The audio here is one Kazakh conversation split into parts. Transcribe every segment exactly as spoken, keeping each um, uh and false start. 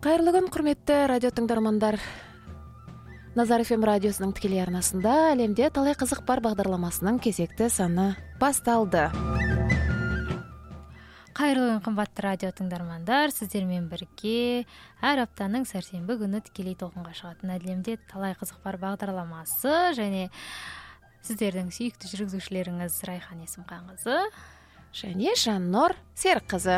Кайырлы күн, құрметті радио тыңдармандар. Назар эф эм радиосының тікелей арнасында әлемде талай қызық бар бағдарламасының кезекті саны басталды. Кайырлы күн, қымбатты радио тыңдармандар, сіздермен бірге әр аптаның сәрсенбі күні тікелей толқынға шығатын әлемде талай қызық бар бағдарламасы және сіздердің сүйікті жүргізушілеріңіз Райхан Есімханқызы және Жаннұр Серікқызы.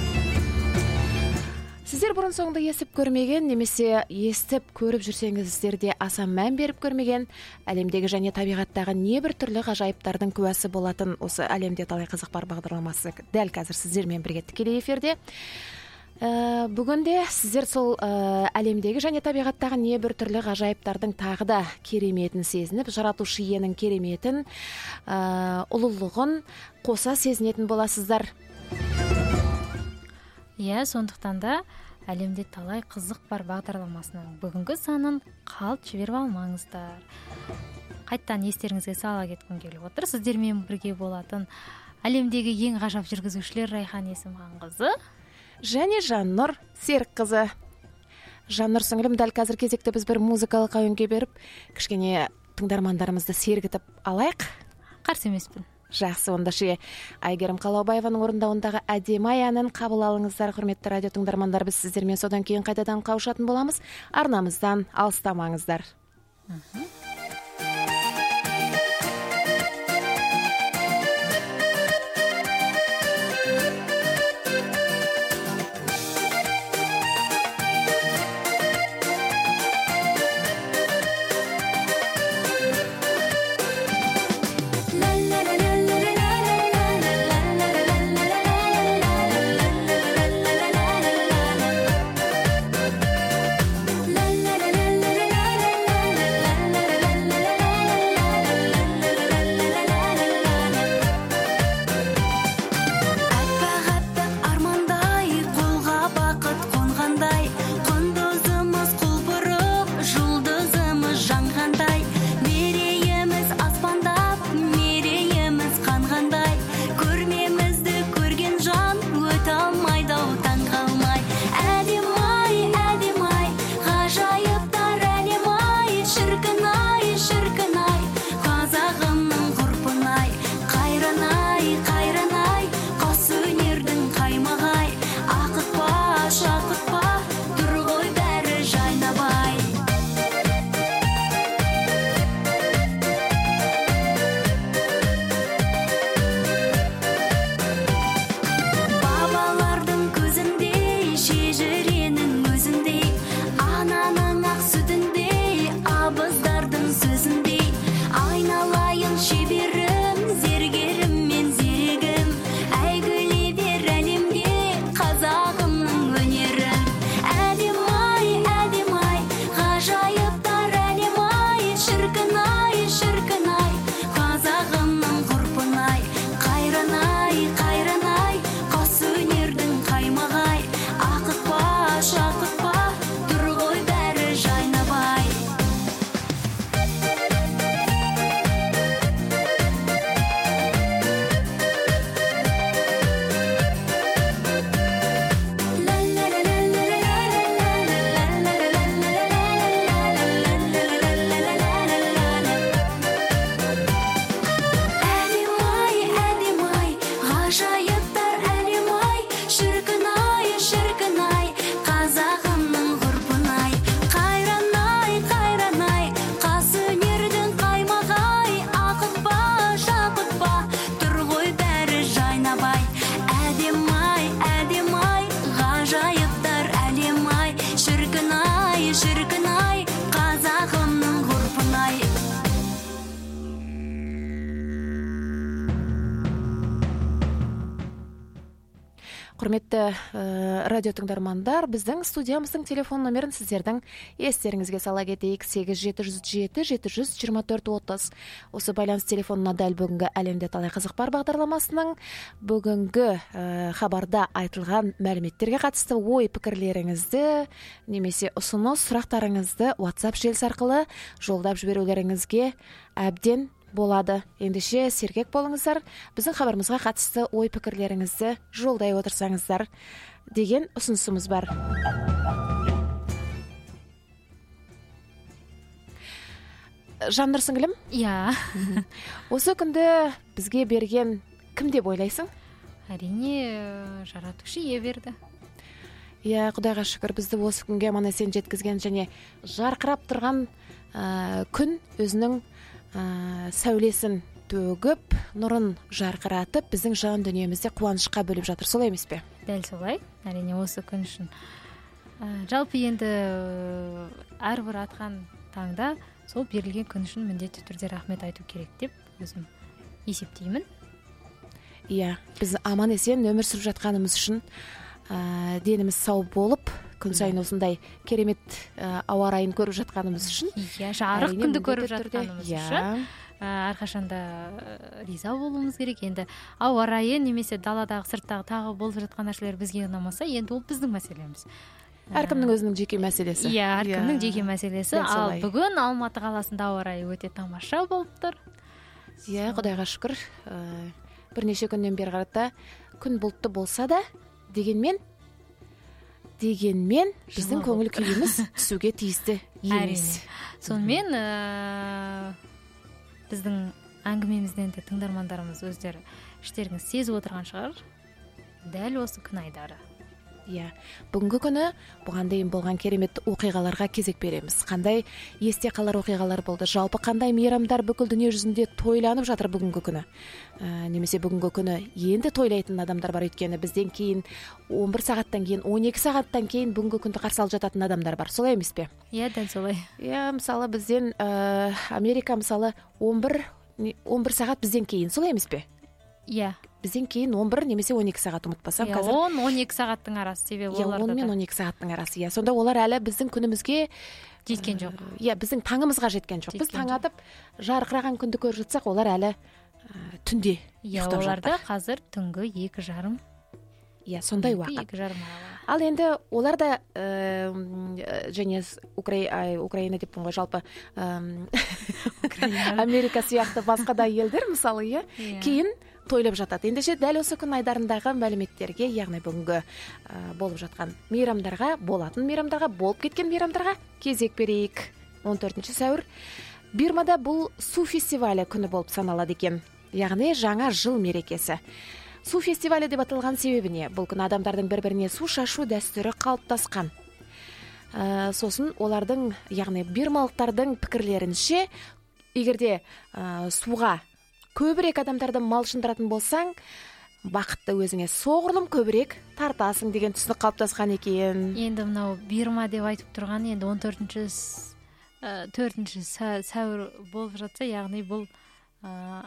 Сіздер бұрын соңды естіп көрмеген, немесе естіп көріп жүрсеңіздерде аса мән беріп көрмеген, әлемдегі және табиғаттағы небір түрлі ғажайыптардың куәсі болатын осы әлемде талай қызық бар бағдарламасы дәл қазір сіздермен бірге тікелей эфирде. Ә, бүгінде сіздер сол ә, әлемдегі және табиғаттағы небір түрлі ғажайыптардың тағы да кереметін сезініп, жаратушы иенің кереметін, ә, ұлылығын қоса сезінетін боласыздар. Иә, сондықтан да әлемде талай қызық бар бағдарламасының бүгінгі санын қалт жіберіп алмаңыздар. Қайттан естеріңізге сала кеткім келіп отыр. Сіздермен бірге болатын әлемдегі ең ғажап жүргізушілер Райхан Есімханқызы және Жаннұр Серікқызы. Жаннұр сіңілім, дәл қазір кезекті біз бір музыкалық әуенге беріп, кішкене тыңдармандарымызды сергітіп алайық. Қарсы емеспін. Жақсы, онда ше Айгерім Қалаубаеваның орындауындағы әдемі әнін қабыл алыңыздар, құрметті радио тыңдармандар. Біз сіздермен содан кейін қайтадан қауышатын боламыз. Арнамыздан алыстамаңыздар. Құрметті ә, радио тыңдармандар, біздің студиямыздың телефон номерін сіздердің естеріңізге сала кетейік: сегіз жеті жүз жеті жеті жүз жиырма төрт отыз. Осы байланыс телефонына дәл бүгінгі әлемде талай қызық бар бағдарламасының бүгінгі ә, хабарда айтылған мәліметтерге қатысты ой пікірлеріңізді немесе ұсыныс сұрақтарыңызды WhatsApp желісі арқылы жолдап жіберулеріңізге әбден болады. Ендеше сергек болыңыздар, біздің хабарымызға қатысты ой пікірлеріңізді жолдай отырсаңыздар деген ұсынысымыз бар. Жандыр сіңілім? Иә. Осы күнді бізге берген кім деп ойлайсың? Әрине жаратушы ие берді. Иә, Құдайға шүкір, бізді осы күнге аман есен жеткізген және жарқырап тұрған ә, күн өзінің ә, сәулесін төгіп, нұрын жарқыратып, біздің жан дүниемізде қуанышқа бөліп жатыр, солай емес пе? Дәл солай. Әрине осы күн үшін. Ә, жалпы енді әрбір атқан таңда сол берілген күн үшін міндетті түрде рахмет айту керек деп өзім есептеймін. Иә, біз аман есен өмір сүріп жатқанымыз үшін, ә, деніміз сау болып, күн сайын осындай керемет ә, ауа райын көріп жатқанымыз үшін, иә, жарық күнді көріп жатқанымыз иә. үшін әрқашанда риза болуымыз керек. Енді ауа райы немесе даладағы сырттағы тағы болып жатқан нәрселер бізге ұнамаса, енді ол біздің мәселеміз. Әркімнің өзінің жеке мәселесі. Иә, әркімнің жеке мәселесі. Ал бүгін Алматы қаласында ауа райы өте тамаша болып тұр. Иә, Құдайға шүкір. Бірнеше күннен бері қарата күн бұлтты болса да, дегенмен дегенмен біздің көңіл күйіміз түсуге тиісті емес. Сонымен біздің әңгімемізден де тыңдармандарымыз өздері іштеріңіз сезіп отырған шығар, дәл осы күн айдары. Иә, бүгінгі күні бұған дейін болған керемет оқиғаларға кезек береміз. Қандай есте қалар оқиғалар болды, жалпы қандай мейрамдар бүкіл дүние жүзінде тойланып жатыр бүгінгі күні. Ә, немесе бүгінгі күні енді тойлайтын адамдар бар, өйткені бізден кейін он бір сағаттан кейін, он екі сағаттан кейін бүгінгі күнді қарсы алып жататын адамдар бар. Солай емес пе? Иә, дәл солай. Иә, мысалы бізден ә, Америка мысалы он бір сағат бізден кейін, солай емес пе? Иә. Бізден кейін он бір немесе он екі сағат, ұмытпасам, қазір. он он екі сағаттың арасы, себебі оларда. он мен он екі сағаттың арасы. Иә, сонда олар әлі біздің күнімізге жеткен жоқ. Иә, біздің таңымызға жеткен жоқ. Біз таң атып жарқыраған күнді көріп жатсақ, олар әлі түнде ұйықтап жатыр. Оларда қазір түнгі екі жарым. Иә, сондай уақыт. екі жарым аралығы. Ал енді олар да және Украина деп ғой, жалпы Америка сияқты басқа да елдер мысалы, иә, кейін тойлап жатады. Ендеше дәл осы күн айдарындағы мәліметтерге, яғни бүгінгі болып жатқан мейрамдарға, болатын мейрамдарға, болып кеткен мейрамдарға кезек берейік. он төртінші сәуір Бирмада бұл су фестивалі күні болып саналады екен. Яғни жаңа жыл мерекесі. Су фестивалі деп аталған себебі не? Бұл күні адамдардың бір-біріне су шашу дәстүрі қалыптасқан. Ә, сосын олардың, яғни бирмалықтардың пікірлерінше, егерде ә, суға көбірек адамдарды малшындыратын болсаң, бақытты өзіңе соғұрлым көбірек тартасың деген түсінік қалыптасқан екен. Енді мынау Бирма деп айтып тұрған, енді он төртінші төртінші сәуір болып жатса, яғни бұл ә,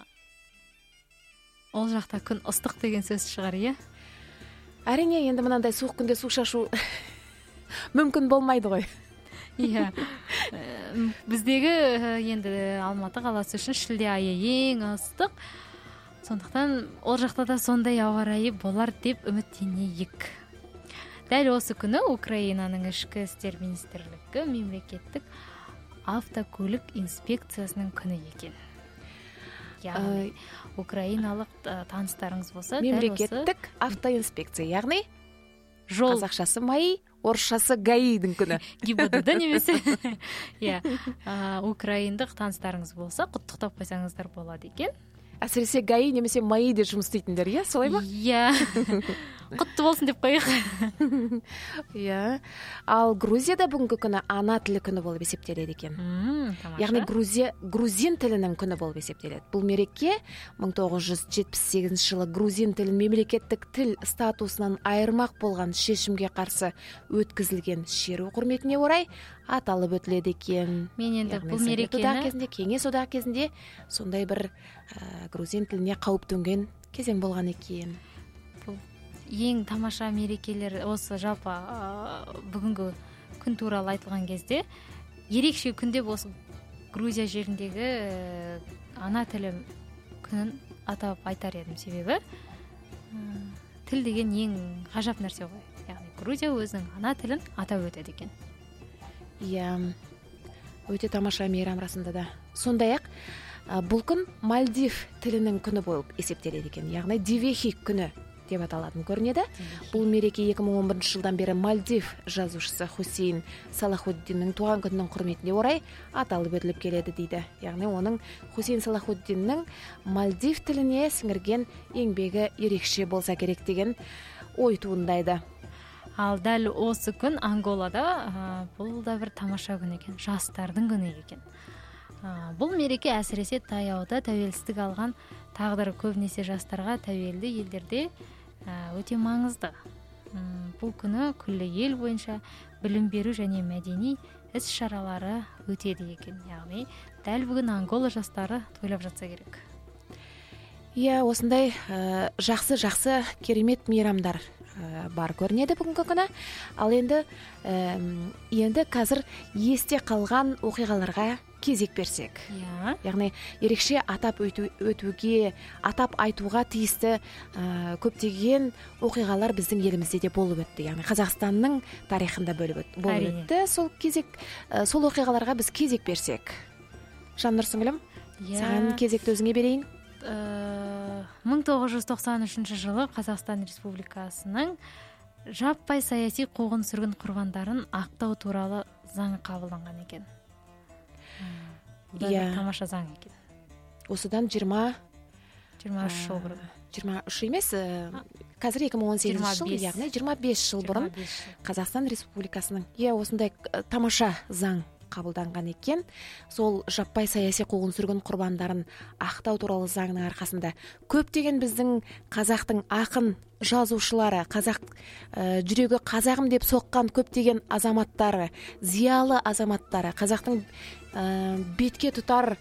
ол жақта күн ыстық деген сөз шығар, иә? Әрине, енді мынандай суық күнде су шашу мүмкін болмайды ғой. Иә. Біздегі енді Алматы қаласы үшін шілде айы ең ыстық. Сондықтан ол жақта да сондай ауа райы болар деп үміттенейік. Дәл осы күні Украинаның ішкі істер министрлігі мемлекеттік автокөлік инспекциясының күні екен. Яғни украиналық таныстарыңыз болса, мемлекеттік автоинспекция, яғни жол, қазақшасы МАИ, орысшасы ГАИ-дің күні. ГИБДД немесе. Иә, украиндық таныстарыңыз болса, құттықтап қойсаңыздар болады екен. Әсіресе ГАИ немесе МАИ де жұмыс істейтіндер, иә, солай ма? Иә. Құтты болсын деп қояйық. Иә. Ал Грузияда бүгінгі күні ана тілі күні болып есептеледі екен. Яғни Грузия грузин тілінің күні болып есептеледі. Бұл мереке мың тоғыз жүз жетпіс сегізінші жылы грузин тілін мемлекеттік тіл статусынан айырмақ болған шешімге қарсы өткізілген шеру құрметіне орай аталып өтіледі екен. Мен енді бұл мерекені кезінде, кеңес одағы кезінде сондай бір ә, грузин тіліне қауіп төнген кезең болған екен. Бұл ең тамаша мерекелер осы жалпы бүгінгі күн туралы айтылған кезде ерекше күнде осы Грузия жеріндегі ана тілі күнін атап айтар едім, себебі тіл деген ең ғажап нәрсе ғой. Яғни Грузия өзінің ана тілін атап өтеді екен. Иә, өте тамаша мейрам расында да. Сондай-ақ бұл күн Мальдив тілінің күні болып есептеледі екен. Яғни Дивехи күні деп аталатын көрінеді. Бұл мереке екі мың он бірінші жылдан бері Мальдив жазушысы Хусейн Салахуддиннің туған күнінің құрметіне орай аталып өтіліп келеді дейді. Яғни оның Хусейн Салахуддиннің Мальдив тіліне сіңірген еңбегі ерекше болса керек деген ой туындайды. Ал дәл осы күн Анголада бұл да бір тамаша күн екен, жастардың күні екен. Бұл мереке әсіресе таяуда тәуелсіздік алған тағдыры көбінесе жастарға тәуелді елдерде өте маңызды. Бұл күні күллі ел бойынша білім беру және мәдени іс-шаралары өтеді екен. Яғни дәл бүгін Ангола жастары тойлап жатса керек. Иә, осындай жақсы-жақсы керемет мейрамдар бар көрінеді бүгінгі күні. Ал енді енді қазір есте қалған оқиғаларға кезек берсек. Иә. Яғни ерекше атап өтуге, атап айтуға тиісті көптеген оқиғалар біздің елімізде де болып өтті. Яғни Қазақстанның тарихында болып өтті. Сол кезек, сол оқиғаларға біз кезек берсек. Жаннұр сіңілім, саған кезекті өзіңе берейін. мың тоғыз жүз тоқсан үшінші жылы Қазақстан Республикасының жаппай саяси қуғын-сүргін құрбандарын ақтау туралы заңы қабылданған екен. Бұл тамаша заң екен. Осыдан жиырма үш жыл бұрын. жиырма үш емес, қазір екі мың он сегізінші жыл, яғни жиырма бес жыл бұрын Қазақстан Республикасының е осындай тамаша заң қабылданған екен. Сол жаппай саяси қуғын-сүргін құрбандарын ақтау туралы заңның арқасында көптеген біздің қазақтың ақын жазушылары, қазақ жүрегі қазағым деп соққан көптеген азаматтары, зиялы азаматтары, қазақтың бетке тұтар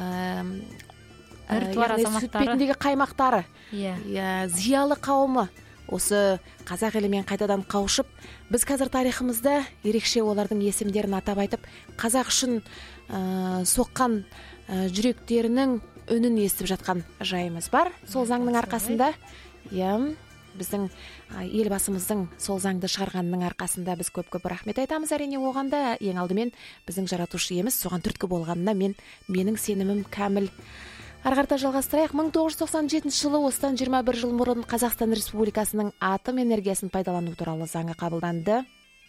сүт бетіндегі қаймақтары, зиялы қауымы осы қазақ елімен қайтадан қауышып, біз қазір тарихымызда ерекше олардың есімдерін атап айтып, қазақ үшін соққан жүректерінің үнін естіп жатқан жайымыз бар. Сол заңның арқасында, біздің елбасымыздың сол заңды шығарғанның арқасында біз көп-көп рахмет айтамыз. Әрине оған да ең алдымен біздің жаратушы иеміз соған түрткі болғанына мен менің сенімім кәміл. Ары қарата жалғастырайық. мың тоғыз жүз тоқсан жетінші жылы осыдан жиырма бір жыл бұрын Қазақстан Республикасының атом энергиясын пайдалану туралы заңы қабылданды.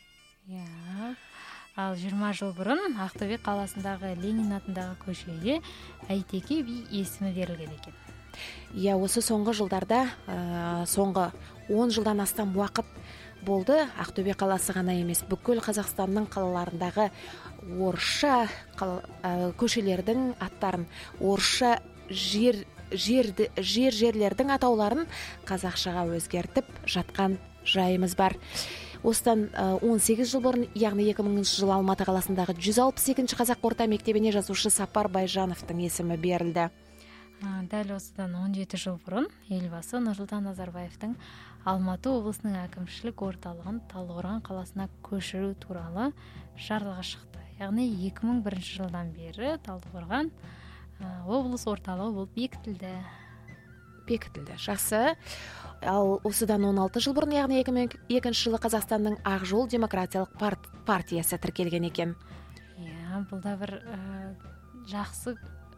Иә. Ал жиырма жыл бұрын Ақтөбе қаласындағы Ленин атындағы көшеге Әйтеке би есімі берілген екен. Иә, осы соңғы жылдарда, соңғы он жылдан астам уақыт болды. Ақтөбе қаласы ғана емес, бүкіл Қазақстанның қалаларындағы орысша көшелердің аттарын, орысша жер жерді жер жерлердің атауларын қазақшаға өзгертіп жатқан жайымыз бар. Осыдан он сегіз жыл бұрын, яғни екі мыңыншы жылы Алматы қаласындағы жүз алпыс екінші қазақ орта мектебіне жазушы Сапар Байжановтың есімі берілді. Дәл осыдан он жеті жыл бұрын елбасы Нұрсұлтан Назарбаевтың Алматы облысының әкімшілік орталығын Талдықорған қаласына көшіру туралы жарлығы шықты. Яғни екі мың бірінші жылдан бері Талдықорған облыс орталығы болып бекітілді. Бекітілді. Жақсы. Ал осыдан он алты жыл бұрын, яғни екі мың екінші жылы Қазақстанның Ақ жол демократиялық партиясы тіркелген екен. Иә, бұл да бір жақсы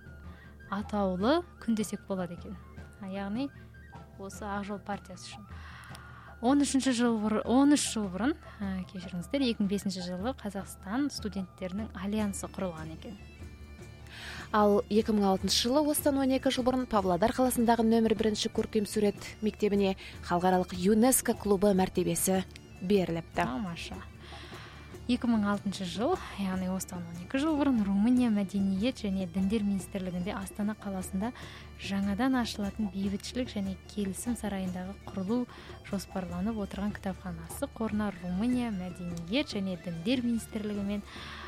атаулы күн десек болады екен. Яғни осы Ақ жол партиясы үшін. он үшінші жыл бұрын, он үш жыл бұрын, кешіріңіздер, екі мың бесінші жылы Қазақстан студенттерінің альянсы құрылған екен. Ал екі мың алтыншы жылы осыдан он екі жыл бұрын Павлодар қаласындағы нөмір бірінші көркем сурет мектебіне халықаралық ЮНЕСКО клубы мәртебесі беріліпті. Тамаша. екі мың алтыншы жыл, яғни осыдан он екі жыл бұрын Румыния мәдениет және діндер министрлігінде Астана қаласында жаңадан ашылатын бейбітшілік және келісім сарайындағы құрылу жоспарланып отырған кітапханасы қорына Румыния мәдениет және діндер министрлігі мен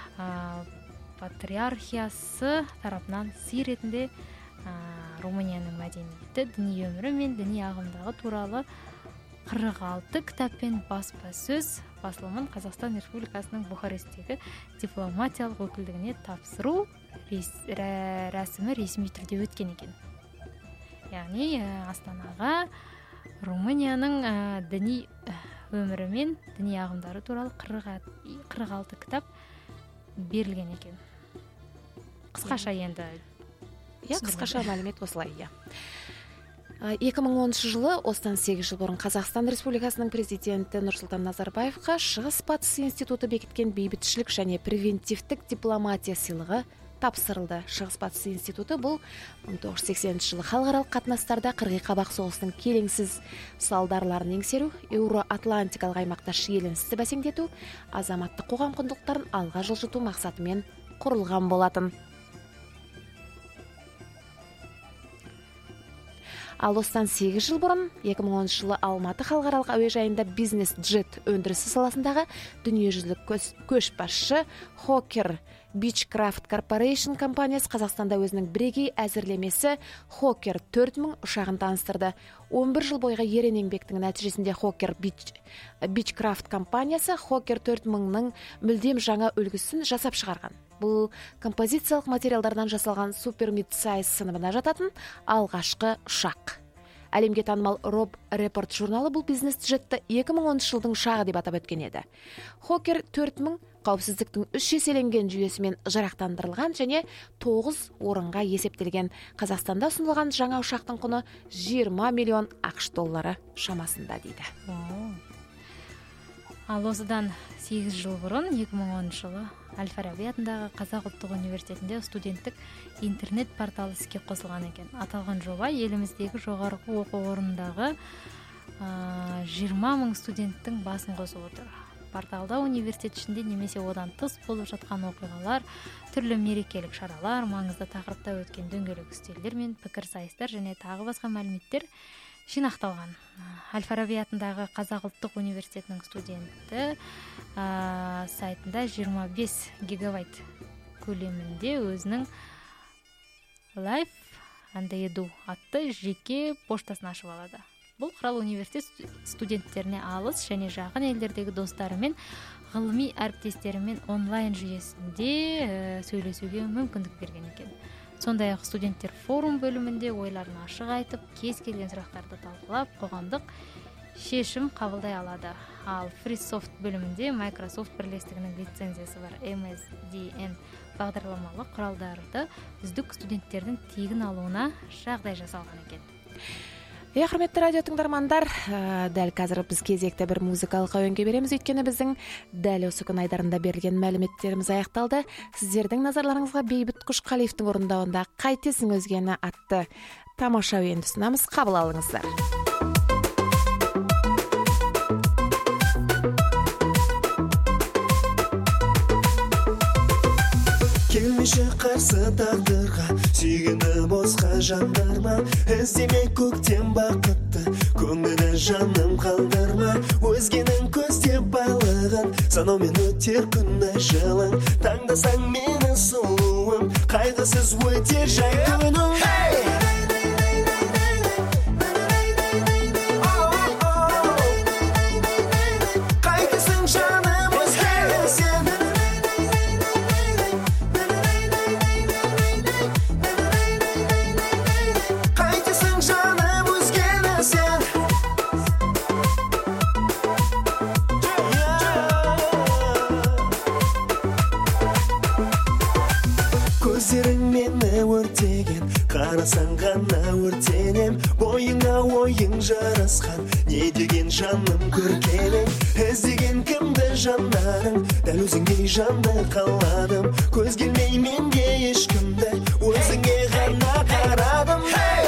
патриархиясы тарапынан сый ретінде Румынияның мәдениеті, діни өмірі мен діни ағымдағы туралы қырық алты кітап пен баспасөз басылымын Қазақстан Республикасының Бухаресттегі дипломатиялық өкілдігіне тапсыру рәсімі ресми түрде өткен екен. Яғни Астанаға Румынияның діни өмірі мен діни ағымдары туралы қырық алты кітап берілген екен. Қысқаша енді. Иә, қысқаша мәлімет осылай. Иә. эки миң онунчу жылы осыдан сегиз жыл бұрын Қазақстан Республикасының президенті Нұрсұлтан Назарбаевқа Шығыс Батыс институты бекіткен бейбітшілік және превентивтік дипломатия сыйлығы тапсырылды. Шығыс Батыс институты бұл мың тоғыз жүз сексенінші жылы халықаралық қатынастарда қырғи-қабақ соғысының келеңсіз салдарларын еңсеру, Еуро-Атлантикалық аймақта шиеленісті бәсеңдету, азаматтық қоғам құндылықтарын алға жылжыту мақсатымен құрылған болатын. Ал осыдан сегиз жыл бұрын эки миң онунчу жылы Алматы халықаралық әуежайында бизнес-джет өндірісі саласындағы дүниежүзілік көшбасшы Hawker Beechcraft Corporation компаниясы Қазақстанда өзінің бірегей әзірлемесі Hawker төрт мың ұшағын таныстырды. он бір жыл бойғы ерен еңбектің нәтижесінде Hawker Beechcraft компаниясы Hawker төрт мыңның мүлдем жаңа үлгісін жасап шығарған. Бұл композициялық материалдардан жасалған супер мидсайз сыныбына жататын алғашқы ұшақ. Әлемге танымал Rob Report журналы бұл бизнес-джетті эки миң онунчу жылдың ұшағы деп атап өткен еді. Hawker төрт мың қауіпсіздіктің үш еселенген жүйесімен жарақтандырылған және тоғыз орынға есептелген. Қазақстанда ұсынылған жаңа ұшақтың құны жиырма миллион ақш доллары шамасында дейді. Ал осыдан сегиз жыл бұрын эки миң онунчу жылы Әл-Фараби атындағы Қазақ ұлттық университетінде студенттік интернет порталы іске қосылған екен. Аталған жоба еліміздегі жоғарғы оқу орнындағы жиырма мың студенттің басын қосып отыр. Порталда университет ішінде немесе одан тыс болып жатқан оқиғалар, түрлі мерекелік шаралар, маңызды тақырыпта өткен дөңгелек үстелдер мен пікірсайыстар және тағы басқа мәліметтер жинақталған. Әл-Фараби атындағы Қазақ ұлттық университетінің студенті ә, сайтында жиырма бес гигабайт көлемінде өзінің Life and Edu атты жеке поштасын ашып алады. Бұл құрал университет студенттеріне алыс және жақын елдердегі достарымен, ғылыми әріптестерімен онлайн жүйесінде ә, сөйлесуге мүмкіндік берген екен. Сондай-ақ студенттер форум бөлімінде ойларын ашық айтып, кез келген сұрақтарды талқылап, қоғамдық шешім қабылдай алады. Ал FreeSoft бөлімінде Microsoft бірлестігінің лицензиясы бар эм эс ди эн бағдарламалық құралдарды үздік студенттердің тегін алуына жағдай жасалған екен. Е, құрметті радио тыңдармандар, дәл қазір біз кезекті бір музыкалық әуенге береміз, өйткені біздің дәл осы күн айдарында берілген мәліметтеріміз аяқталды. Сіздердің назарларыңызға Бейбіт Қошқалиевтің орындауында "Қайтесің өзгені" атты тамаша әуенді ұсынамыз, қабыл алыңыздар. Келмеші қарсы тағдырға, сүйгені босқа жандарма, іздеме көктем бақытты, көңілі жаным қалдырма. Өзгенің көздеп байлығын, санаумен өтер күні жылың, таңдасаң мені сұлуым, қайғысыз өтер жай күнің. Қарасаң ғана өртенем, бойыңа ойың жарасқан, не деген жаным көркенің, іздеген кімді жандарың, дәл өзіңдей жанды қаладым, көз келмей менде ешкімді, өзіңе ғана қарадым.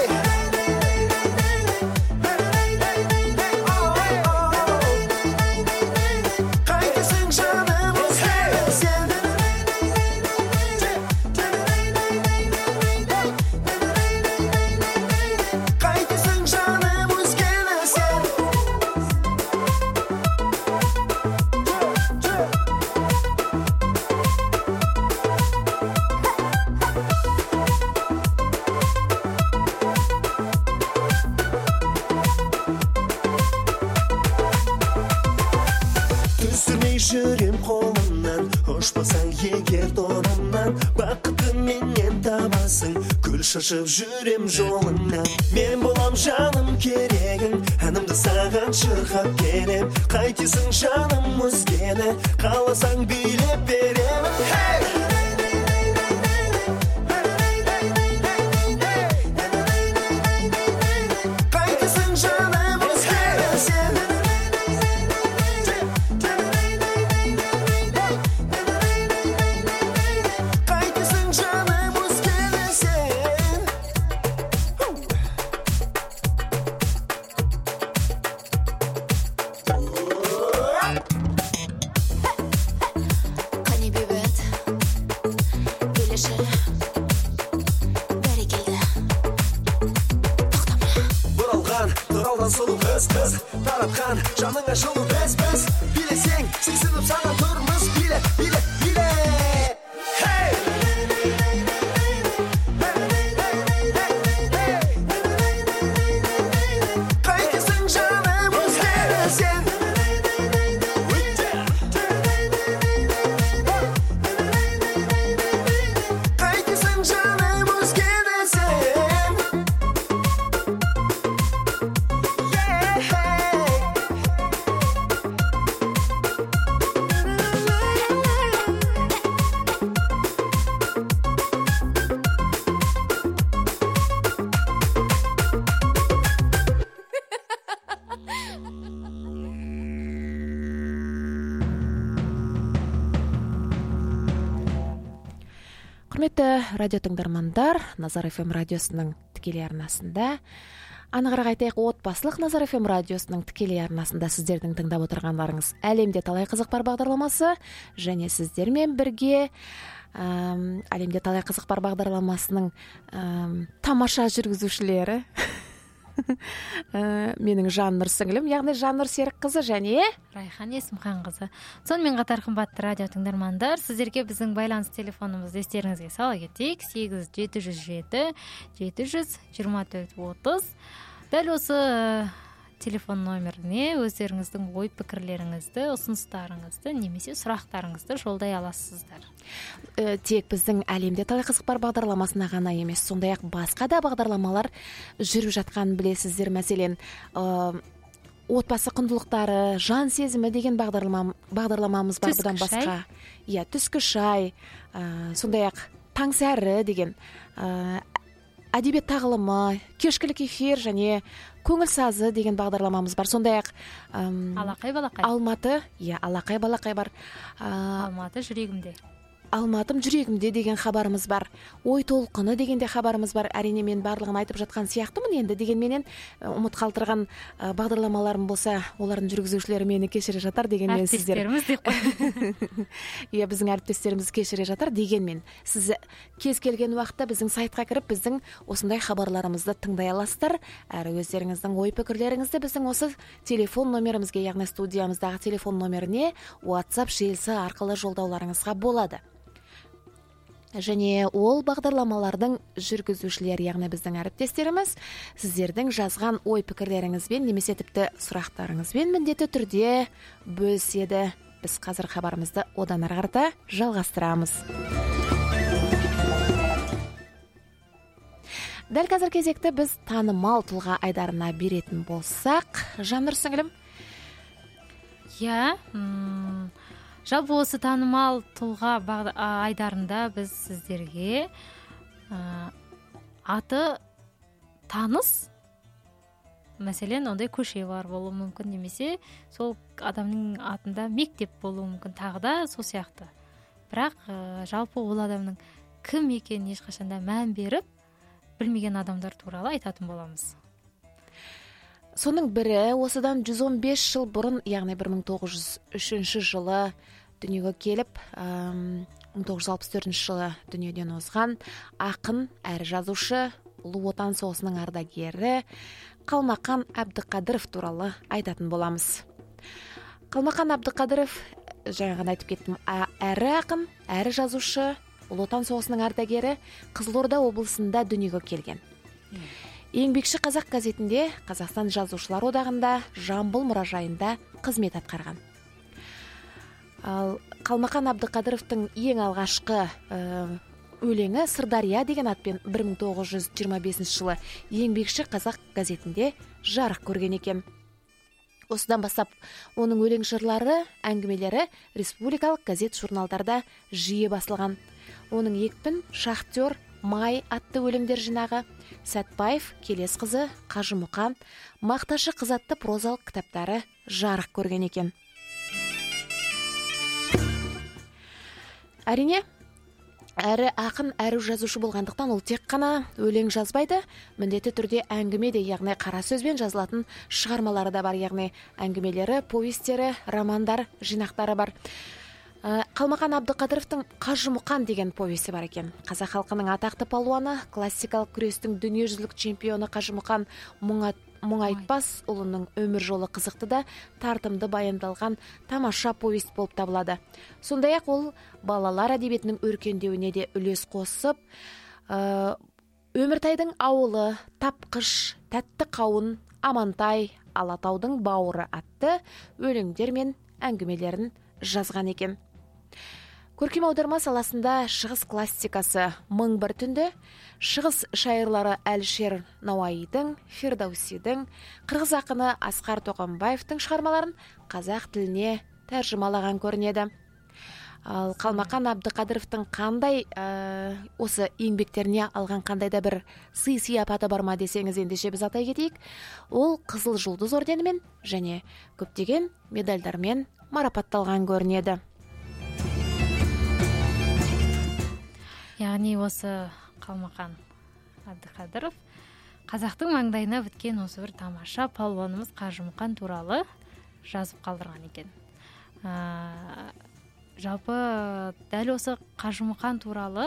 Жүрем қолымнан, ұшпасаң егер торымнан, бақытты менен табасың, гүл шашып жүрем жолыңнан. Мен болам жаным керегің, әнімді саған шырқап берем, қайтесің жаным өзгені, қаласаң билеп беремін. саған сұлу қыз қыз таратқан жаныңа жылу біз біз билесең сүйсініп саған тұрмыз биле биле биле Құрметті радио тыңдармандар, Назар эф эм радиосының тікелей арнасында, анығырақ айтайық, отбасылық Назар эф эм радиосының тікелей арнасында сіздердің тыңдап отырғандарыңыз әлемде талай қызық бар бағдарламасы, және сіздермен бірге әм, әлемде талай қызық бар бағдарламасының әм, тамаша жүргізушілері ә, менің Жаннұр сіңілім, яғни Жаннұр Серікқызы және Райхан Есімханқызы. Сонымен қатар қымбатты радио тыңдармандар, сіздерге біздің байланыс телефонымызды естеріңізге сала кетейік: сегіз жеті жүз жеті жеті жүз жиырма төрт отыз. Дәл осы телефон номеріне өздеріңіздің ой пікірлеріңізді, ұсыныстарыңызды немесе сұрақтарыңызды жолдай аласыздар. Ә, тек біздің әлемде талай қызық бар бағдарламасына ғана емес, сондай-ақ басқа да бағдарламалар жүріп жатқанын білесіздер. Мәселен, ә, отбасы құндылықтары, жан сезімі деген бағдарлама, бағдарламамыз бар. Бұдан басқа, иә, түскі шай, ә, сондай-ақ таң сәрі деген, ә, әдебиет тағылымы, кешкілік эфир және көңіл сазы деген бағдарламамыз бар. Сондай-ақ Алақай балақай. Алматы, иә, Алақай балақай бар. Алматы жүрегімде. Алматым жүрегімде деген хабарымыз бар. Ой толқыны дегенде хабарымыз бар. Әрине мен барлығын айтып жатқан сияқтымын енді, дегенменен ұмыт қалдырған бағдарламаларым болса, олардың жүргізушілері мені кешіре жатар дегенмен сіздер. Әріптестеріміз деп қой. Иә, біздің әріптестеріміз кешіре жатар дегенмен сіз кез келген уақытта біздің сайтқа кіріп, біздің осындай хабарларымызды тыңдай аласыздар. Әрі өздеріңіздің ой пікірлеріңізді біздің осы телефон номерімізге, яғни студиямыздағы телефон номеріне WhatsApp желісі арқылы жолдауларыңызға болады. Және ол бағдарламалардың жүргізушілері, яғни біздің әріптестеріміз, сіздердің жазған ой пікірлеріңізбен немесе тіпті сұрақтарыңызбен міндетті түрде бөліседі. Біз қазір хабарымызды одан ары қарата жалғастырамыз. Дәл қазір кезекті біз танымал тұлға айдарына беретін болсақ, Жаннұр сіңілім. Иә, жалпы осы танымал тұлға айдарында біз сіздерге аты таныс, мәселен, ондай көше бар болуы мүмкін, немесе сол адамның атында мектеп болуы мүмкін, тағы да сол сияқты. Бірақ жалпы ол адамның кім екенін ешқашанда мән беріп, білмеген адамдар туралы айтатын боламыз. Соның бірі осыдан жүз он бес жыл бұрын, яғни бір мың тоғыз жүз үшінші жылы дүниеге келіп, мың тоғыз жүз алпыс төртінші жылы дүниеден озған ақын әрі жазушы, Ұлы Отан соғысының ардагері Қалмақан Әбдіқадыров туралы айтатын боламыз. Қалмақан Әбдіқадыров, жаңа айтып кеттім, әрі ақын, әрі жазушы, Ұлы Отан соғысының ардагері, Қызылорда облысында дүниеге келген. Еңбекші қазақ газетінде, Қазақстан жазушылар одағында, Жамбыл мұражайында қызмет атқарған. Ал Қалмақан Әбдіқадыровтың ең алғашқы өлеңі Сырдария деген атпен бір мың тоғыз жүз жиырма бесінші жылы Еңбекші қазақ газетінде жарық көрген екен. Осыдан бастап оның өлең жырлары, әңгімелері республикалық газет журналдарда жиі басылған. Оның екпін, Шахтер, Май атты өлеңдер жинағы, Сәтбаев, Келесқызы, Қажымұқан, Мақташы қыз атты прозалық кітаптары жарық көрген екен. Әрине, әрі ақын, әрі жазушы болғандықтан ол тек қана өлең жазбайды, міндетті түрде әңгіме де, яғни қара сөзбен жазылатын шығармалары да бар, яғни әңгімелері, повестері, романдар, жинақтары бар. Қалмақан Әбдіқадыровтың Қажымұқан деген повесі бар екен. Қазақ халқының атақты палуаны, классикалық күрестің дүниежүзілік чемпионы Қажымұқан мұңайтпас ұлының өмір жолы қызықты да тартымды баяндалған тамаша повесть болып табылады. Сондай-ақ ол балалар әдебиетінің өркендеуіне де үлес қосып, Өміртайдың ауылы, Тапқыш, Тәтті қауын, Амантай, Алатаудың бауыры атты өлеңдер мен әңгімелерін жазған екен. Көркем аударма саласында шығыс классикасы мың бір түнді, шығыс шайырлары Әлішер Науаидың, Фирдаусидің, қырғыз ақыны Асқар Тоқамбаевтың шығармаларын қазақ тіліне тәржімалаған көрінеді. Ал Қалмақан Әбдіқадыровтың қандай ә, осы еңбектеріне алған қандай да бір сый сияпаты бар ма десеңіз, ендеше біз атай кетейік. Ол Қызыл жұлдыз орденімен және көптеген медальдармен марапатталған көрінеді. Яғни осы Қалмақан Әбдіқадыров қазақтың маңдайына біткен осы бір тамаша палуанымыз Қажымұқан туралы жазып қалдырған екен. Ә, жалпы дәл осы Қажымұқан туралы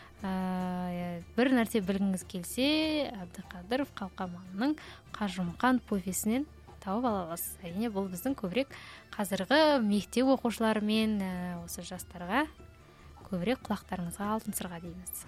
ә, бір нәрсе білгіңіз келсе, Әбдіқадыров Қалқаманның Қажымұқан повесінен тауып ала аласыз. Әрине бұл біздің көбірек қазіргі мектеп оқушылары мен ә, осы жастарға көбірек құлақтарыңызға алтын сырға дейміз.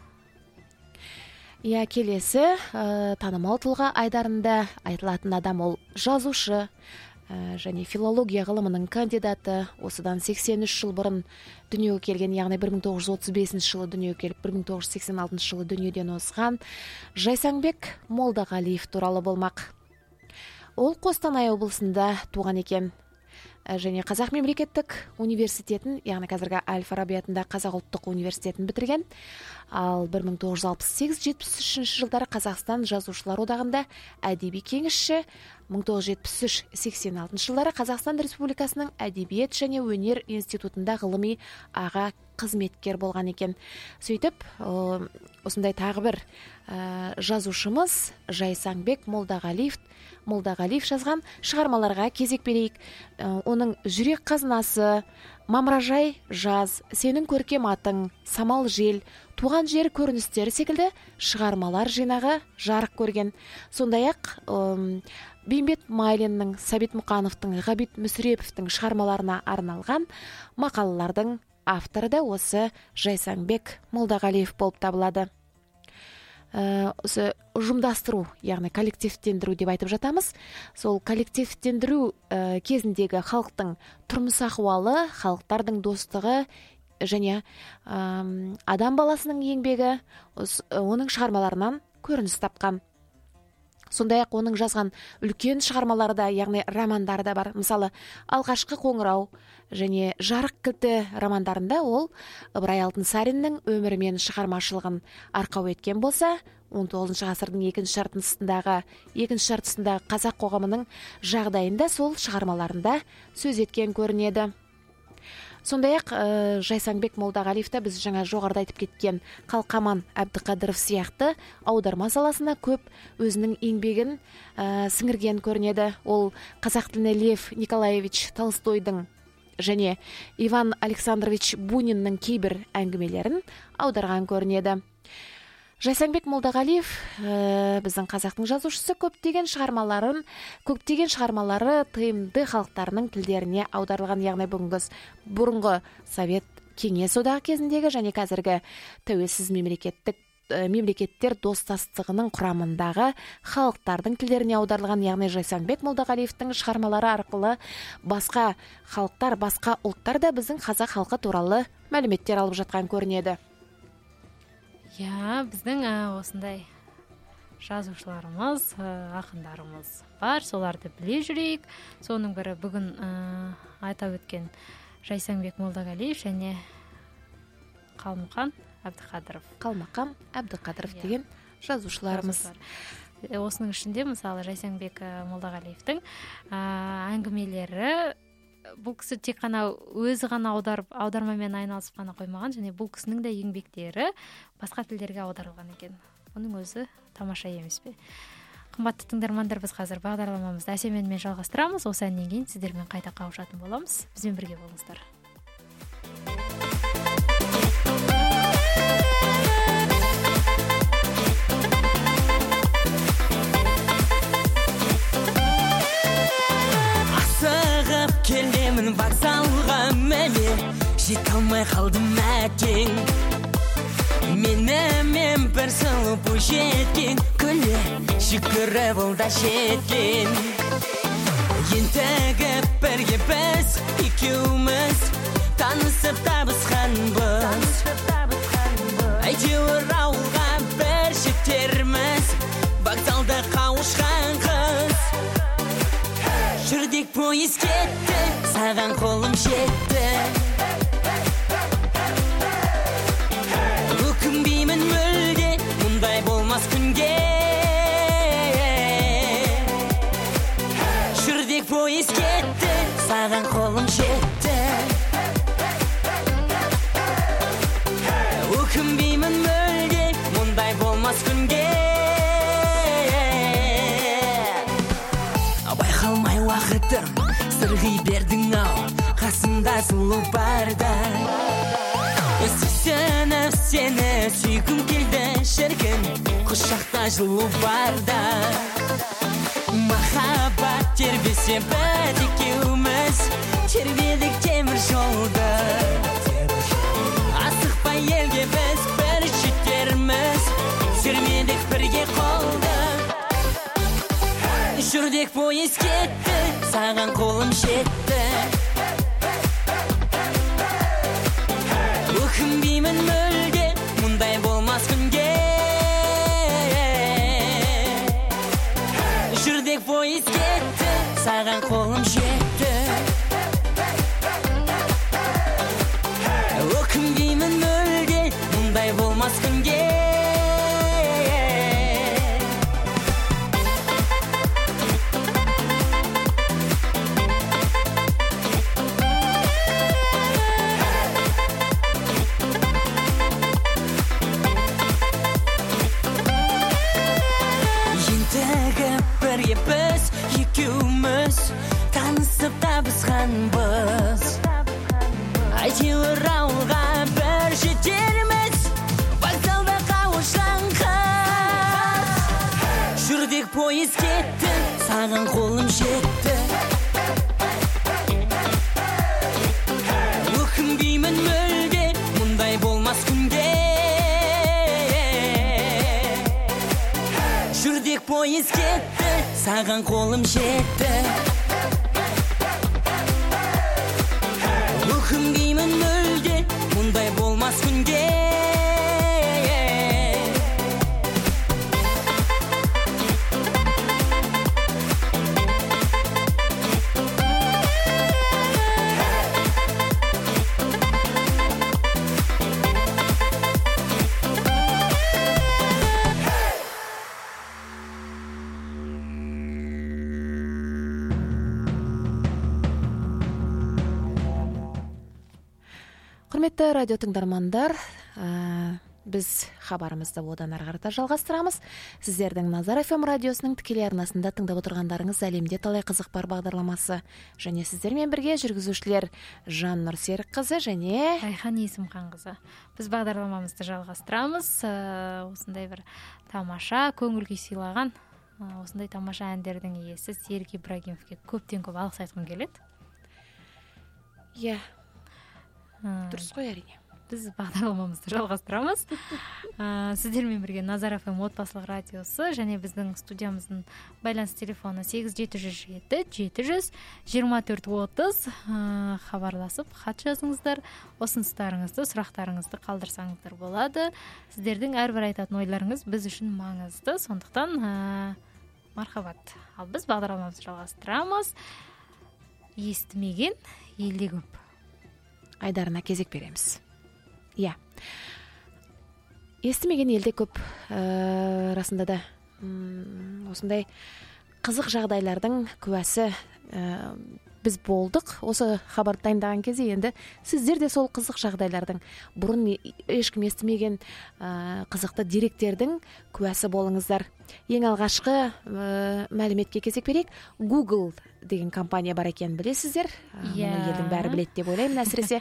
Иә, келесі ә, танымал тұлға айдарында айтылатын адам ол жазушы және филология ғылымының кандидаты. Осыдан сексен үш жыл бұрын дүниеге келген, яғни бір мың тоғыз жүз отыз бесінші жылы дүниеге келіп, бір мың тоғыз жүз сексен алтыншы жылы дүниеден озған Жайсаңбек Молдағалиев туралы болмақ. Ол Қостанай облысында туған екен және Қазақ мемлекеттік университетін, яғни қазіргі Әл-Фараби атындағы Қазақ ұлттық университетін бітірген. Ал бір мың тоғыз жүз алпыс сегіз жетпіс үшінші жылдары Қазақстан жазушылар одағында әдеби кеңесші, мың тоғыз жүз жетпіс үш сексен алтыншы жылдары Қазақстан Республикасының әдебиет және өнер институтында ғылыми аға қызметкер болған екен. Сөйтіп, осындай тағы бір жазушымыз Жайсаңбек Молдағалиев Молдағалиев жазған шығармаларға кезек берейік. Оның Жүрек қазынасы, Мамыражай жаз, Сенің көркем атың, Самал жел, Туған жер көріністері секілді шығармалар жинағы жарық көрген. Сондай-ақ Бейімбет Майлиннің, Сәбит Мұқановтың, Ғабит Мүсіреповтің шығармаларына арналған мақалалардың авторы да осы Жайсаңбек Молдағалиев болып табылады. Осы ұжымдастыру, яғни коллективтендіру деп айтып жатамыз. Сол коллективтендіру кезіндегі халықтың тұрмыс ахуалы, халықтардың достығы және адам баласының еңбегі оның шығармаларынан көрініс тапқан. Сондай-ақ оның жазған үлкен шығармалары да, яғни романдары да бар. Мысалы, Алғашқы қоңырау және Жарық кілті романдарында ол Ыбырай Алтынсариннің өмірі мен шығармашылығын арқау еткен болса, он тоғызыншы ғасырдың екінші жартысындағы екінші жартысындағы қазақ қоғамының жағдайында сол шығармаларында сөз еткен көрінеді. Сондай-ақ Жайсаңбек Молдағалиевті біз жаңа жоғарыда айтып кеткен Қалқаман Әбдіқадыров сияқты аударма саласына көп өзінің еңбегін сіңірген көрінеді. Ол қазақ тіліне Лев Николаевич Толстойдың және Иван Александрович Буниннің кейбір әңгімелерін аударған көрінеді. Жайсаңбек Молдағалиев біздің қазақтың жазушысы, көптеген шығармаларын, көптеген шығармалары тыйымды халықтарының тілдеріне аударылған, яғни бүгінгі бұрынғы Совет Кеңес одағы кезіндегі және қазіргі тәуелсіз мемлекеттік мемлекеттер достастығының құрамындағы халықтардың тілдеріне аударылған, яғни Жайсаңбек Молдағалиевтің шығармалары арқылы басқа халықтар, басқа ұлттар да біздің қазақ халқы туралы мәліметтер алып жатқан көрінеді. Я, біздің осындай жазушыларымыз, ақындарымыз бар, соларды біле жүрейік. Соның бірі бүгін айта өткен Жайсаңбек Молдағалиев және Қалмақан Әбдіқадыров. Қалмақан Әбдіқадыров деген жазушыларымыз. Осының ішінде мысалы Жайсаңбек Молдағалиевтің әңгімелері, бұл кісі тек қана өзі ғана аударып, аудармамен айналысып қана қоймаған, және бұл кісінің де еңбектері басқа тілдерге аударылған екен. Оның өзі тамаша емес пе? Қымбатты тыңдармандар, біз қазір бағдарламамызды әсеменмен жалғастырамыз. Осы әннен кейін сіздермен қайта қауышатын боламыз. Бізбен бірге болыңыздар. жете алмай қалдым әкең менімен бір сұлу бойжеткен күле жүгірі бұл да жеткен ендігі бірге біз екеуміз танысып табысқанбыз әйтеуір ауылға бір жетерміз вокзалда қауышқан қыз жүрдек пойыз кетті саған қолым жетті өкінбеймін мүлде мұндай болмас күнге жүрдек пойыз кетті саған қолым жетті өкінбеймін мүлде мұндай болмас күнге байқалмай уақытым сырғи бердің ау қасымда сұлу барда сүйсініп сені сүйгім келді шіркін құшақта жылу барда махаббат тербесе біз екеуміз тербедік темір жолды асықпай елге біз бір жетерміз сермедік бірге қолды жүрдек пойыз кетті саған қолым жетті өкінбеймін мүлде мұндай болмас күнге жүрдек пойыз кетті саған қолым жетті өкінбеймін мүлде мұндай болмас күнге біз екеуміз танысып табысқанбыз әйтеуір ауылға бір жетерміз вокзалда қауышқан қыз жүрдек пойыз кетті саған қолым жетті өкінбеймін мүлде мұндай болмас күнде жүрдек пойыз кетті саған қолым жетті өкінбеймін мүлде мұндай болмас күнге Құрметті радио тыңдармандар, біз хабарымызды одан ары қарата жалғастырамыз. Сіздердің Назар эф эм радиосының тікелей арнасында тыңдап отырғандарыңыз әлемде талай қызық бар бағдарламасы. Және сіздермен бірге жүргізушілер Жаннұр Серікқызы және Айхан Есімханқызы. Біз бағдарламамызды жалғастырамыз. Осындай бір тамаша, көңіл күй сыйлаған, осындай тамаша әндердің иесі Серік Ибрагимовке көптен көп алғыс айтқым келеді. Иә. Дұрыс қой, әрине. Біз бағдарламамызды жалғастырамыз. Сіздермен бірге Назар эф эм отбасылық радиосы және біздің студиямыздың байланыс телефоны сегіз жеті жүз жеті жеті жүз жиырма төрт отыз. Хабарласып, хат жазыңыздар, ұсыныстарыңызды, сұрақтарыңызды қалдырсаңыздар болады. Сіздердің әрбір айтатын ойларыңыз біз үшін маңызды, сондықтан мархабат. Ал біз бағдарламамызды жалғастырамыз. Естімеген елде көп. Айдарына кезек береміз. Иә. Естімеген елде көп, расында да осындай қызық жағдайлардың куәсі біз болдық. Осы хабарды дайындаған кезде енді сіздер де сол қызық жағдайлардың, бұрын ешкім естімеген қызықты деректердің куәсі болыңыздар. Ең алғашқы мәліметке кезек берейік. Google деген компания бар екенін білесіздер. Мұны елдің бәрі біледі деп ойлаймын. Әсіресе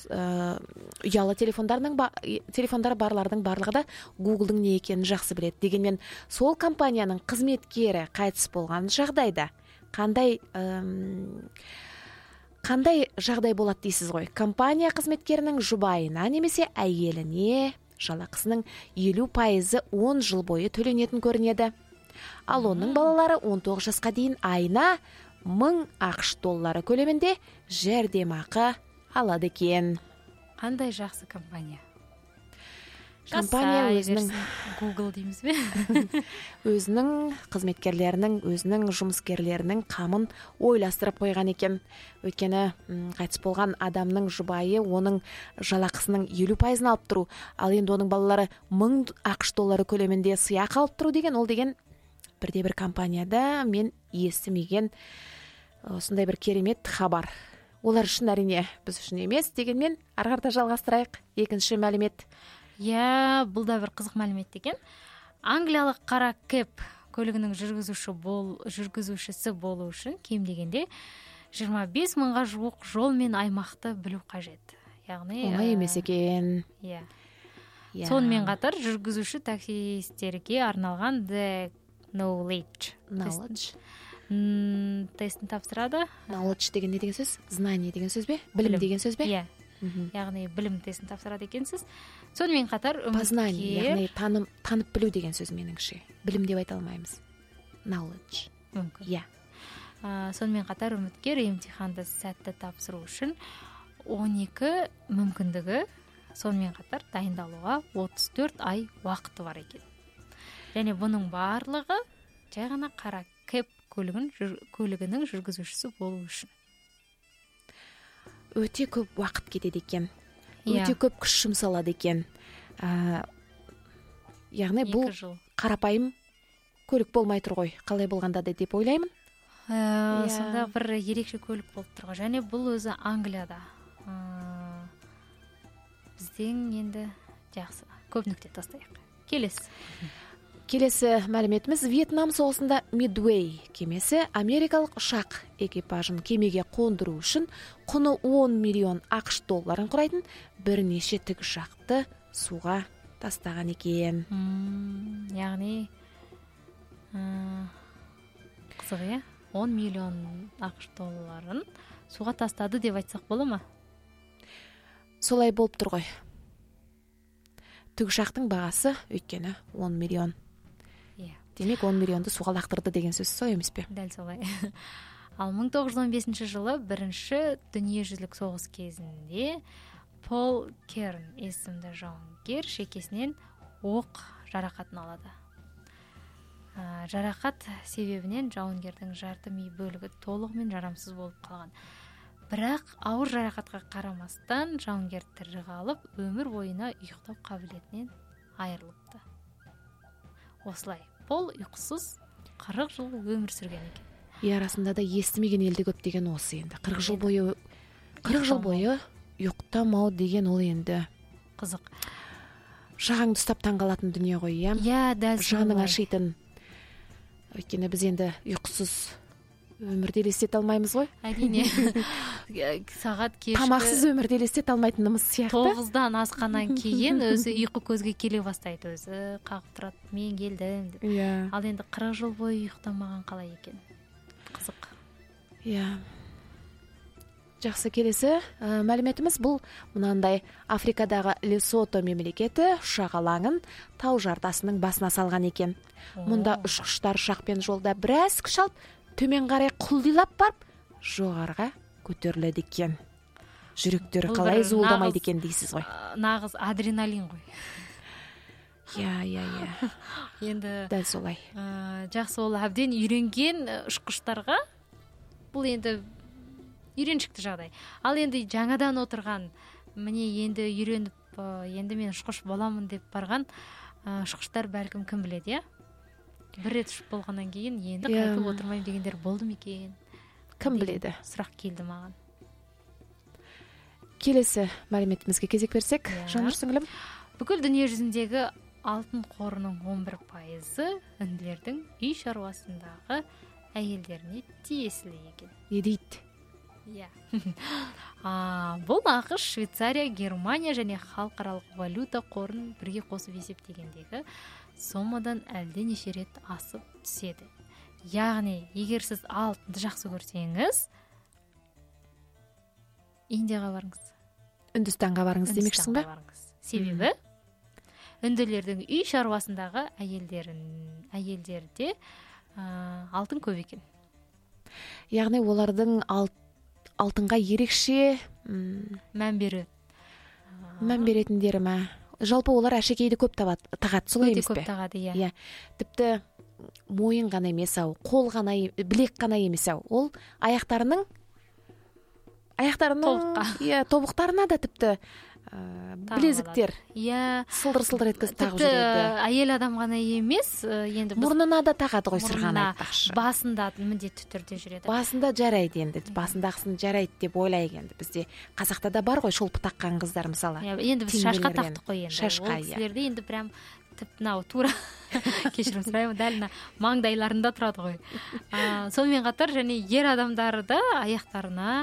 ұялы телефондар барлардың барлығы да Google'дың не екенін жақсы біледі. Дегенмен сол компанияның қызметкері қайтыс болған жағдайда қандай кандай жагдай болот дейсиз ғой. Компания кызметкеринин жубайына немесе айелине жалакысынын элүү пайызы он жыл бою төленетін көрінеді. Ал оның балалары он тогуз жашка дейін айына мың акш доллары көлемінде жәрдемақы алады екен. Қандай жақсы компания. Компания өзінің Google дейміз бе? өзінің қызметкерлерінің, өзінің жұмыскерлерінің қамын ойластырып қойған екен. Өйткені қайтыс болған адамның жұбайы оның жалақысының елу пайызын алып тұру, ал енді оның балалары мың ақш доллары көлемінде сыйақы алып тұру деген, ол деген бірде бір компанияда мен естімеген осындай бір керемет хабар. Олар үшін әрине, біз үшін емес, дегенмен ары қарата жалғастырайық. Екінші мәлімет. Я, бұл да бір қызық мәлімет екен. Англиялық қара кэп көлігінің жүргізуші бол, жүргізушісі болу үшін кем дегенде жиырма бес мыңға жуық жол мен аймақты білу қажет. Яғни оңай емес екен. Иә. Сонымен қатар жүргізуші таксистерге арналған The Knowledge Knowledge тестін тапсырады. Knowledge деген не деген сөз? Знание деген сөз бе? Білім деген сөз бе? Иә. Яғни білім тестін тапсырады екенсіз. Сонымен қатар познание, яғни таным, танып білу деген сөз меніңше. Білім деп айта алмаймыз. Knowledge. Мүмкін. Иә. Сонымен қатар үміткер емтиханды сәтті тапсыру үшін он екі мүмкіндігі, сонымен қатар дайындалуға отыз төрт ай уақыты бар екен. Және бұның барлығы жай ғана қара кэп көлігінің жүргізушісі болу үшін. Өте көп уақыт кетеді екен. Өте көп күш жұмсалады екен. Яғни бұл қарапайым көлік болмай тұр ғой. Қалай болғанда да деп ойлаймын. Сонда бір ерекше көлік болып тұр ғой. Және бұл өзі Англияда. Бізден енді жақсы. Көп нүкте тастайық. Келесі. Келесі мәліметіміз, Вьетнам соғысында Midway кемесі америкалық ұшақ экипажын кемеге қондыру үшін құны он миллион ақш долларын құрайтын бірнеше тікұшақты суға тастаған екен. Яғни қызық, е? он миллион ақш долларын суға тастады деп айтсақ бола ма? Солай болып тұр ғой. Тікұшақтың бағасы өйткені он миллион. Демек он миллионды суға лақтырды деген сөз сол емес пе? Дәл солай. Ал мың тоғыз жүз он бесінші жылы бірінші дүниежүзілік соғыс кезінде Пол Керн есімді жауынгер шекесінен оқ жарақатын алады. Жарақат себебінен жауынгердің жарты ми бөлігі толығымен жарамсыз болып қалған. Бірақ ауыр жарақатқа қарамастан жауынгер тірі қалып, өмір бойына ұйықтау қабілетінен айырылыпты. Осылай, Пол ұйқысыз қырық жыл өмір сүрген екен. И арасында да естімеген елде көп деген осы енді. қырық жыл бойы қырық жыл бойы ұйықтамау деген ол енді қызық. Жағаңды ұстап таңғалатын дүние ғой, иә? Иә, дәл солай. Жаның ашитын. Өйткені біз енді ұйқысыз өмірді елестете алмаймыз ғой. Әрине. Сағат кешкі тамақсыз өмірді елестете алмайтынымыз сияқты. тоғыздан асқаннан кейін өзі ұйқы көзге келе бастайды, өзі қағып тұрады, мен келдім деп. Иә. Ал енді қырық жыл бойы ұйықтамаған қалай екен? Қызық. Иә. Жақсы, келесі мәліметіміз бұл мынандай: Африкадағы Лесото мемлекеті ұшақ алаңын тау жартасының басына салған екен. Мұнда ұшқыштар ұшақпен жолда біраз күш алып, төмен қарай құлдилап барып, жоғарға көтеріледі екен. Жүректері қалай зуылдамайды екен дейсіз ғой. Нағыз адреналин ғой. Иә, иә, иә. Енді дәл солай. Жақсы, ол әбден үйренген ұшқыштарға бұл енді үйреншікті жағдай. Ал енді жаңадан отырған, міне енді үйреніп, енді мен ұшқыш боламын деп барған ұшқыштар бәлкім кім біледі, иә? Бір рет ұшып болғаннан кейін енді қайтып отырмайым дегендер болды ма екен? Кім біледі? Сұрақ келді маған. Келесі мәліметімізге кезек берсек, Жанар сіңілім. Бүкіл дүние жүзіндегі алтын қорының он бір пайызы үнділердің үй шаруасындағы әйелдеріне тиесілі екен. Не дейді? Иә. Бұл ақш, Швейцария, Германия және халықаралық валюта қорын бірге қосып есептегендегі сомадан әлденеше рет асып түседі. Яғни, егер сіз алтынды жақсы көрсеңіз, Индияга барыңыз, Үндістанға барыңыз демекшісің бе? барыңыз. Себебі үнділердің үй шаруасындағы әйелдерін әйелдерде алтын көп екен. Яғни олардың алтынға ерекше мән беру мән беретіндері ме? Жалпы олар әшекейді көп тағады, солай емес пе? Көп тағады, иә. Иә. Тіпті мойын ғана емес ау, қол ғана, білек ғана емес ау. Ол аяқтарының аяқтарының иә, тобықтарына да тіпті білезіктер. Иә, сылдыр-сылдыр еткізіп тағып жүреді. Тіпті әйел адам ғана емес, енді мұрнына да тағады ғой, сырғаны айтпақшы. Басында міндетті түрде жүреді. Басында жарайды енді, басындағысын жарайды деп ойлайық енді. Бізде қазақта да бар ғой шолпы таққан қыздар мысалы. Енді біз шашқа тақтық қой енді. Шашқа, ол кісілерде енді прям тіпті мынау тура кешірім сұраймын, дәл мына маңдайларында тұрады ғой. Сонымен қатар және ер адамдары да аяқтарына,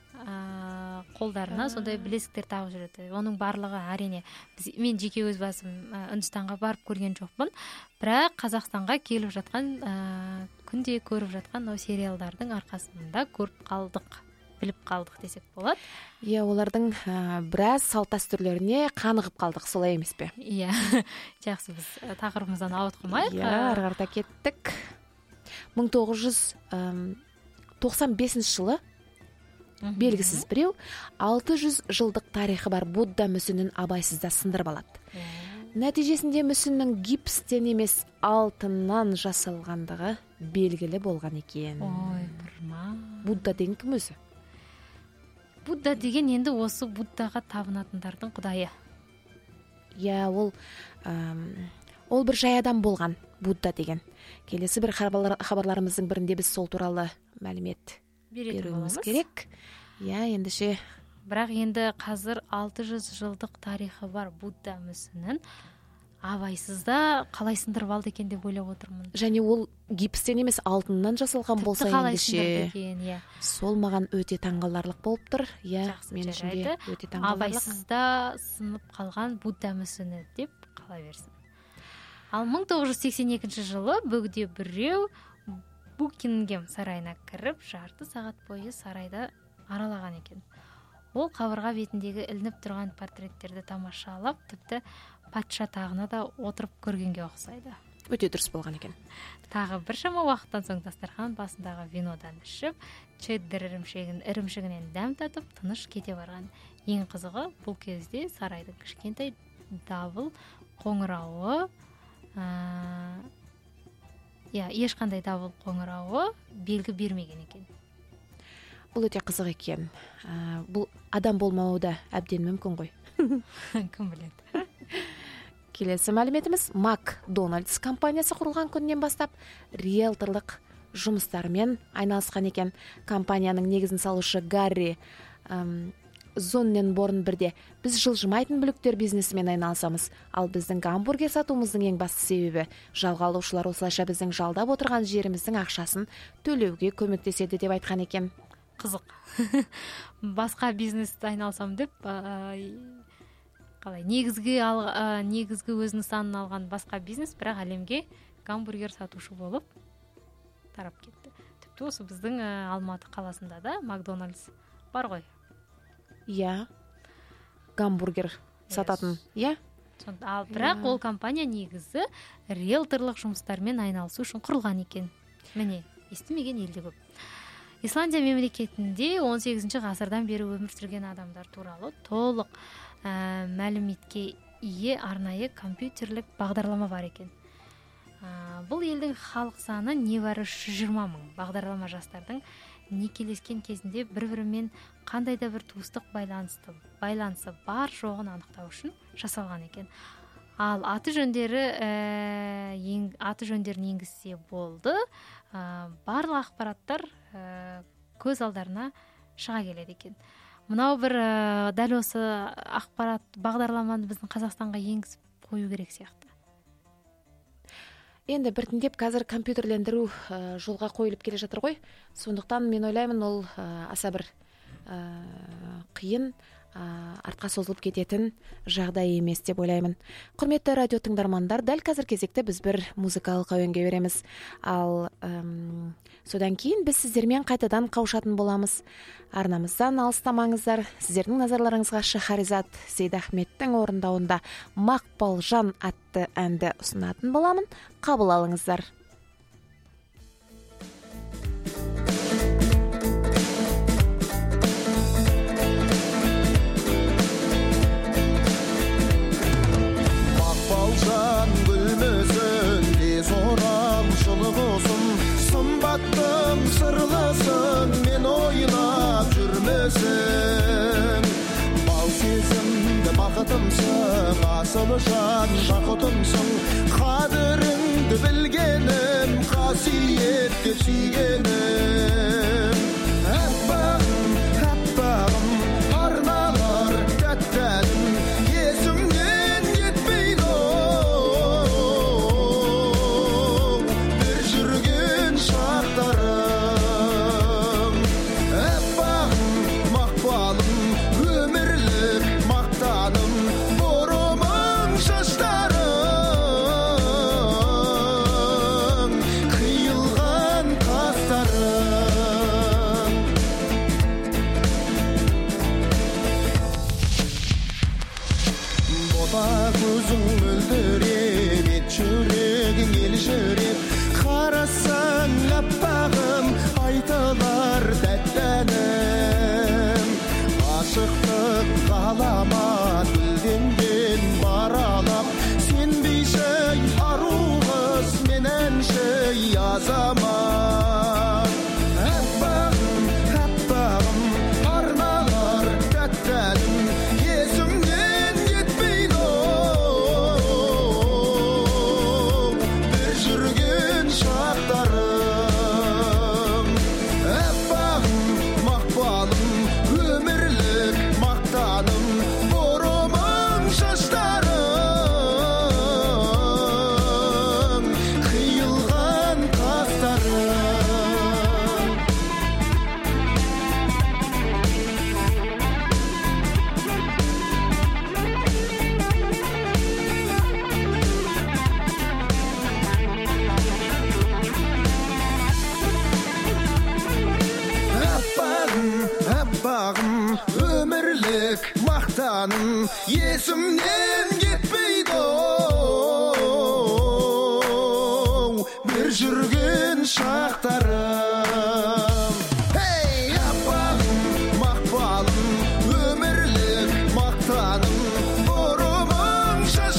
қолдарына сондай білезіктер тағып жүреді. Оның барлығы әрине мен жеке өз басым Үндістанға барып көрген жоқпын, бірақ Қазақстанға келіп жатқан күнде көріп жатқан о сериалдардың арқасында көріп қалдық, біліп қалдық десек болады. Иә, олардың біраз салт дәстүрлеріне қанығып қалдық, солай емес пе? Иә, жақсы, біз тақырыбымыздан ауытқымайық. Иә, ары қарата кеттік. мың тоғыз жүз тоқсан бесінші жылы белгісіз біреу алты жүз жылдық тарихы бар Будда мүсінін абайсызда сындырып алады. Нәтижесінде мүсіннің гипстен емес алтыннан жасалғандығы белгілі болған екен. Ой, бұрма. Будда деген кім өзі? Будда деген енді осы Буддаға табынатындардың құдайы. Иә, ол ол бір жай адам болған, Будда деген. Келесі бір хабарларымыздың бірінде біз сол туралы мәлімет беруіміз керек. Иә, ендеше. Бірақ енді қазір алты жүз жылдық тарихы бар Будда мүсінін абайсызда қалай сындырып алды екен деп ойлап отырмын. Және ол гипстен емес алтыннан жасалған болса ендеше. Сол маған өте таңғаларлық болып тұр. Иә, мен үшін де өте таңғаларлық. Абайсызда сынып қалған Будда мүсіні деп қала берсін. Ал мың тоғыз жүз сексен екінші жылы бөгде біреу Букингем сарайына кіріп, жарты сағат бойы сарайда аралаған екен. Ол қабырға бетіндегі ілініп тұрған портреттерді тамашалап, тіпті патша тағына да отырып көргенге ұқсайды. Өте дұрыс болған екен. Тағы бір шама уақыттан соң дастархан басындағы винодан ішіп, чеддер ірімшігін ірімшігінен дәм татып, тыныш кете барған. Ең қызығы, бұл кезде сарайдың кішкентай дабыл қоңырауы Иә, ешқандай дабыл қоңырауы белгі бермеген екен. Бұл өте қызық екен. Бұл адам болмауы да әбден мүмкін ғой. Кім біледі. Келесі мәліметіміз, Макдональдс компаниясы құрылған күннен бастап риэлторлық жұмыстармен айналысқан екен. Компанияның негізін салушы Гарри Зонненборн бірде: біз жылжымайтын бүліктер бизнесімен айналысамыз, ал біздің гамбургер сатуымыздың ең басты себебі жалға алушылар осылайша біздің жалдап отырған жеріміздің ақшасын төлеуге көмектеседі деп айтқан екен. Қызық. Басқа бизнесті айналысам деп қалай негізгі негізгі өз нысанын алған басқа бизнес, бірақ әлемге гамбургер сатушы болып тарап кетті. Тіпті осы біздің Алматы қаласында да Макдональдс бар ғой. Иә, гамбургер сататын, иә. Ал бірақ ол компания негізі риэлторлық жұмыстармен айналысу үшін құрылған екен. Міне, естімеген елде көп. Исландия мемлекетінде он сегізінші ғасырдан бері өмір сүрген адамдар туралы толық мәліметке ие арнайы компьютерлік бағдарлама бар екен. Бұл елдің халық саны небәрі жүз жиырма мың. Бағдарлама жастардың некелескен кезінде бір-бірімен қандай да бір туыстық байланысты байланысы бар жоғын анықтау үшін жасалған екен. Ал аты жөндері ең аты жөндерін енгізсе болды, барлық ақпараттар көз алдарына шыға келеді екен. Мынау бір дәл осы ақпарат бағдарламаны біздің Қазақстанға енгізіп қою керек сияқты. Енді біртіндеп қазір компьютерлендіру жолға қойылып келе жатыр ғой. Сондықтан мен ойлаймын, ол аса бір қиын, артқа созылып кететін жағдай емес деп ойлаймын. Құрметті радио тыңдармандар, дәл қазір кезекте біз бір музыкалық әуенге береміз. Ал әм, содан кейін біз сіздермен қайтадан қауышатын боламыз. Арнамыздан алыстамаңыздар. Сіздердің назарларыңызға Шахаризат Сейдахметтің орындауында Мақпал жан атты әнді ұсынатын боламын. Қабыл алыңыздар. Мақпалжан гүлмөсін тез орам жылы болсын, сымбаттым сырлысын мен ойлап жүрмесін. Бал сезімді бақытымсың, асылы жан жақұтымсың, қадіріңді білгенім, қасиет деп сүйгенім. Әппағым, әппағым, арналар тәттәлім, есімнен кетпейді оу, бір жүрген шақтарым. Әппағым, мақпалым, өмірлік мақтаным, бұрымың шаштарың, қиылған қастарың. Бота көзің мөлдіреп, ет жүрегің елжіреп, қарасаң әппағым, айтылар тәттәнім. Ғашықтық ғаламат гүлденген баралап, сенбейсің ару қыз, мен әнші азамат. Әппағым, әппағым, арналар тәттәнім, есімнен кетпейді оу, бір жүрген шақтарым. Әппағым, мақпалым, өмірлік мақтаным, бұрымың шаштарың, қиылған қастарың. Әппағым, әппағым, өмірлік мақтаным, есімнен кетпейді оу, бір жүрген шақтарым. Хей, әппағым, мақпалым, өмірлік мақтаным, бұрымың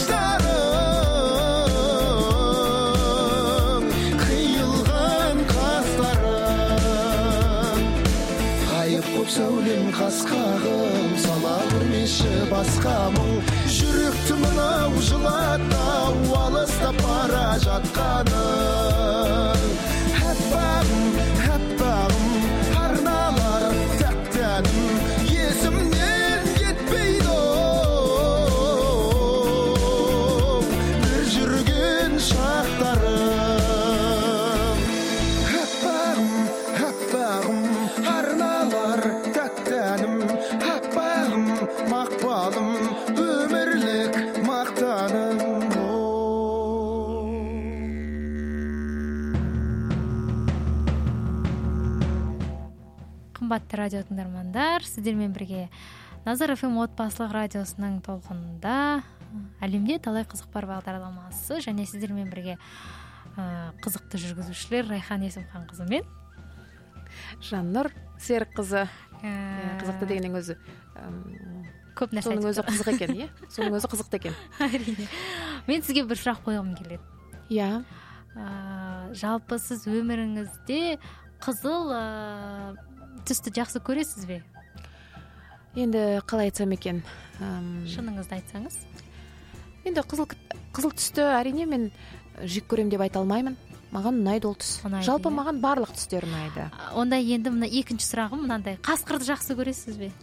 шаштарың, қиылған қастарың. Айып көп сәулем қасқағым, сала көрмеші басқа мұң, жүректі мынау жылатау, алыстап бара жатқаның. Әппағым, әппағым, арналар тәттәнім, есімнен кетпейді оу, бір жүрген шақтарым. Әппағым, әппағым, арналар тәттәнім, әппағым, мақпалым, өмірлік мақтаным. Қымбатты радио тыңдармандар, сіздермен бірге Назар эф эм отбасылық радиосының толқынында әлемде талай қызық бар бағдарламасы, және сіздермен бірге ә, қызықты жүргізушілер Райхан Есімхан мен Жаннұр Серікқызы. Ә, Қызықты дегеннің өзі көп нәрсе соның өзі айтып қызық екен, иә? Соның өзі қызықты екен. Әрине. Мен сізге бір сұрақ қойғым келеді. Иә. Ә, жалпы сіз өміріңізде қызыл ә, түсті жақсы көресіз бе? Енді қалай айтсам екен? Ам, Шыныңызды айтсаңыз. Енді қызыл қызыл түсті әрине мен жек көрем деп айта алмаймын. Маған ұнайды ол түс. Ұнайды, Жалпы иә? маған барлық түстер ұнайды. Онда енді мына екінші сұрағым мынандай: қасқырды жақсы көресіз бе?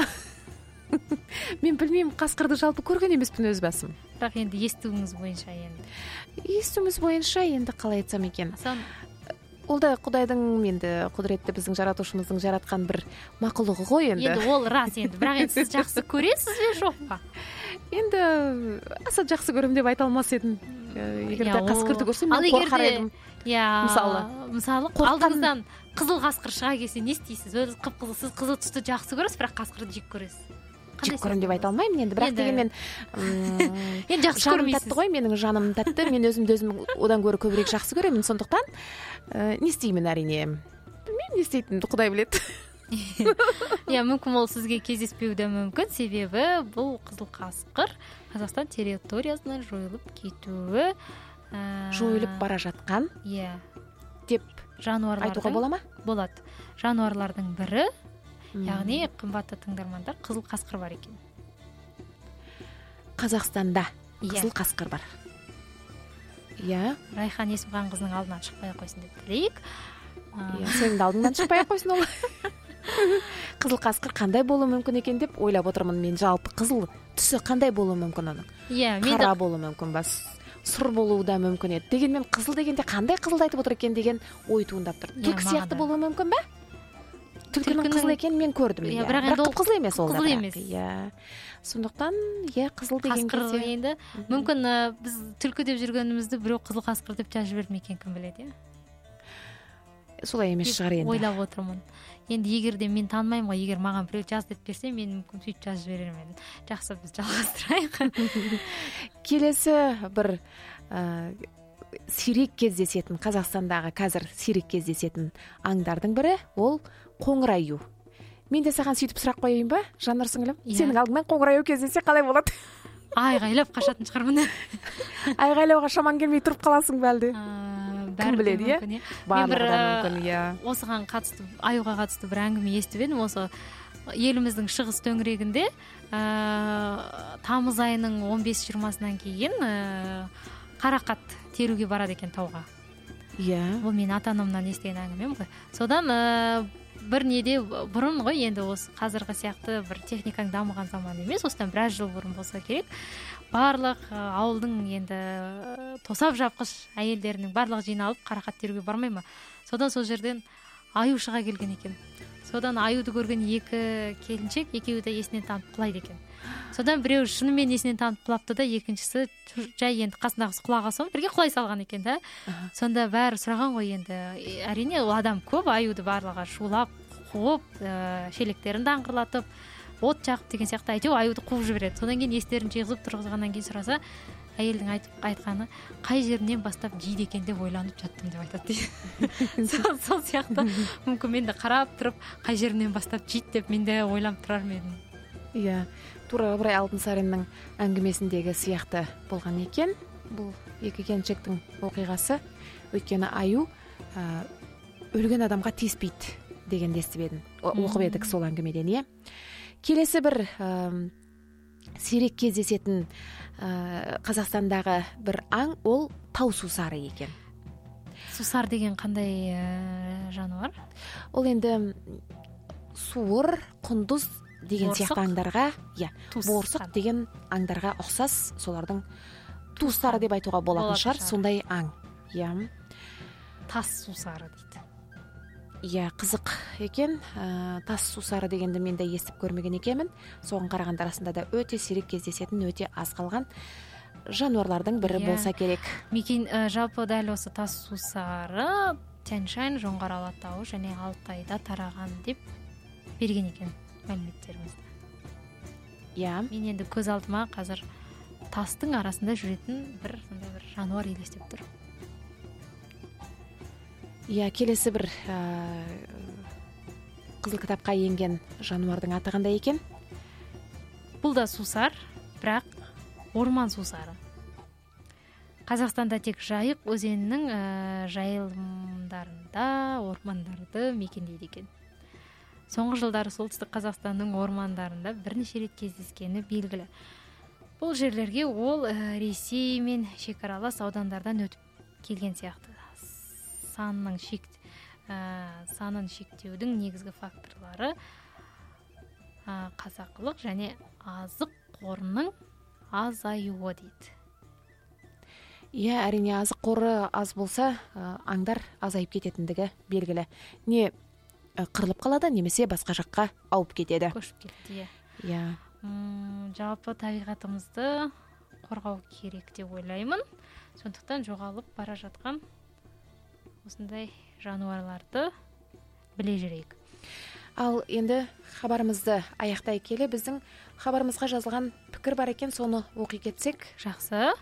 Мен білмеймін, қасқырды жалпы көрген емеспін өз басым. Бірақ енді естуіңіз бойынша енді. Естуіміз бойынша енді қалай айтсам екен? Асан Ол да Құдайдың енді құдіретті біздің жаратушымыздың жаратқан бір мақұлығы ғой енді. Енді ол рас енді, бірақ енді сіз жақсы көресіз бе жоқ па? Енді аса жақсы көрем деп айта алмас едім. Егер де қасқырды көрсем мен қорқар едім. Иә, мысалы мысалы алдыңыздан қызыл қасқыр шыға келсе не істейсіз? Өзі қып-қызыл, сіз қызыл түсті жақсы көресіз, бірақ қасқырды жек көресіз. Жек көрем деп айта алмаймын енді, бірақ дегенмен енді жақсы көрмейсіз. Тәтті ғой, менің жаным тәтті, мен өзімді өзім одан гөрі көбірек жақсы көремін, сондықтан не істеймін әрине. Мен не істейтінімді Құдай біледі. Иә, мүмкін ол сізге кездеспеуі де мүмкін, себебі бұл қызыл қасқыр Қазақстан территориясынан жойылып кетуі, жойылып бара жатқан, иә, деп айтуға бола ма? Болады. Жануарлардың бірі, яғни қымбатты тыңдармандар, қызыл қасқыр бар екен. Қазақстанда қызыл қасқыр бар. Иә. Райхан Есімханқызының алдынан шықпай қойсын деп тілейік. Сенің алдыңнан шықпай қойсын ол. Қызыл қасқыр қандай болуы мүмкін екен деп ойлап отырмын мен. Жалпы қызыл түсі қандай болуы мүмкін оның? Иә, мен қара болуы мүмкін ба? Сұр болуы да мүмкін еді. Дегенмен қызыл дегенде қандай қызылды айтып отыр екен деген ой туындап тұр. Түлкі сияқты болуы мүмкін ба? Түлкінің қызыл екенін мен көрдім. Иә, бірақ енді ол қызыл емес ол да. Қызыл емес. Иә. Сондықтан, иә, қызыл деген кезде енді мүмкін біз түлкі деп жүргенімізді біреу қызыл қасқыр деп жазып жіберді ме екен, кім біледі, иә? Солай емес шығар енді. Ойлап отырмын. Енді егер де мен танымаймын ғой, егер маған біреу жаз деп берсе, мен мүмкін сөйтіп жазып жіберер едім. Жақсы, біз жалғастырайық. Келесі бір сирек кездесетін, Қазақстандағы қазір сирек кездесетін аңдардың бірі ол қоңыр аю. Мен де саған сөйтіп сұрақ қояйын ба, Жаннұр сіңілім? Сенің алдыңнан қоңыр аю кездессе қалай болады? Айғайлап қашатын шығармын. Айғайлауға шаман келмей тұрып қаласың ба әлде? Кім біледі, иә? Барлығы да мүмкін, иә. Осыған қатысты, аюға қатысты бір әңгіме естіп едім. Осы еліміздің шығыс төңірегінде тамыз айының он бес жиырмасынан кейін қарақат теруге барады екен тауға. Иә. Бұл мен ата-анамнан естіген әңгімем ғой. Содан бір неде бұрын ғой, енді осы қазіргі сияқты бір техникаң дамыған заман емес, осыдан біраз жыл бұрын болса керек, барлық ауылдың енді тосап жапқыш әйелдерінің барлығы жиналып қарақат теруге бармай ма? Содан сол жерден аю шыға келген екен. Содан аюды көрген екі келіншек екеуі де есінен танып құлайды екен. Содан біреу шынымен есінен танып құлапты да, екіншісі жай енді қасындағысы құлақ асып бірге құлай салған екен да. Сонда бәрі сұраған ғой, енді әрине ол адам көп, аюды барлығы шулап, қуып, шелектерін даңғырлатып, от жағып деген сияқты әйтеу аюды қуып жібереді. Содан кейін естерін жиғызып тұрғызғаннан кейін сұраса, әйелдің айтып айтқаны қай жерінен бастап жейді екен деп ойланып жаттым деп айтады дейді. Сол сияқты мүмкін мен де қарап тұрып қай жерінен бастап жейді деп мен де ойланып тұрар ма едім. Иә, тура Ыбырай Алтынсариннің әңгімесіндегі сияқты болған екен бұл екі келіншектің оқиғасы. Өйткені аю өлген адамға тиіспейді дегенді естіп едім. Оқып едік сол әңгімеден, иә. Келесі бір сирек кездесетін Қазақстандағы бір аң ол тау сусары екен. Сусар деген қандай жануар? Ол енді суыр, құндыз деген сияқты аңдарға, иә, борсық деген аңдарға ұқсас, солардың туыстары деп айтуға болатын шығар, сондай аң. Иә. Тас сусары дейді. Иә, қызық екен. Тас сусары дегенді мен де естіп көрмеген екенмін. Соған қарағанда арасында да өте сирек кездесетін, өте аз қалған жануарлардың бірі болса керек. Мекен жалпы дәл осы тас сусары Тянь-Шань, Жоңғар Алатауы және Алтайда тараған деп берген екен мәліметтерімізді. Иә. Мен енді көз алдыма қазір тастың арасында жүретін бір сондай бір жануар елестеп тұр. Иә, келесі бір қызыл кітапқа енген жануардың аты қандай екен? Бұл да сусар, бірақ орман сусары. Қазақстанда тек Жайық өзенінің жайылымдарында ормандарды мекендейді екен. Соңғы жылдары солтүстік Қазақстанның ормандарында бірнеше рет кездескені белгілі. Бұл жерлерге ол Ресей мен шекаралас аудандардан өтіп келген сияқты. Санның шек санын шектеудің негізгі факторлары қазақылық және азық қорының азаюы дейді. Иә, әрине азық қоры аз болса, аңдар азайып кететіндігі белгілі. Не қырылып қалады, немесе басқа жаққа ауып кетеді. Көшіп кетті, иә. Иә. Жалпы табиғатымызды қорғау керек деп ойлаймын. Сондықтан жоғалып бара жатқан осындай жануарларды біле жүрейік. Ал енді хабарымызды аяқтай келе біздің хабарымызға жазылған пікір бар екен, соны оқи кетсек. Жақсы.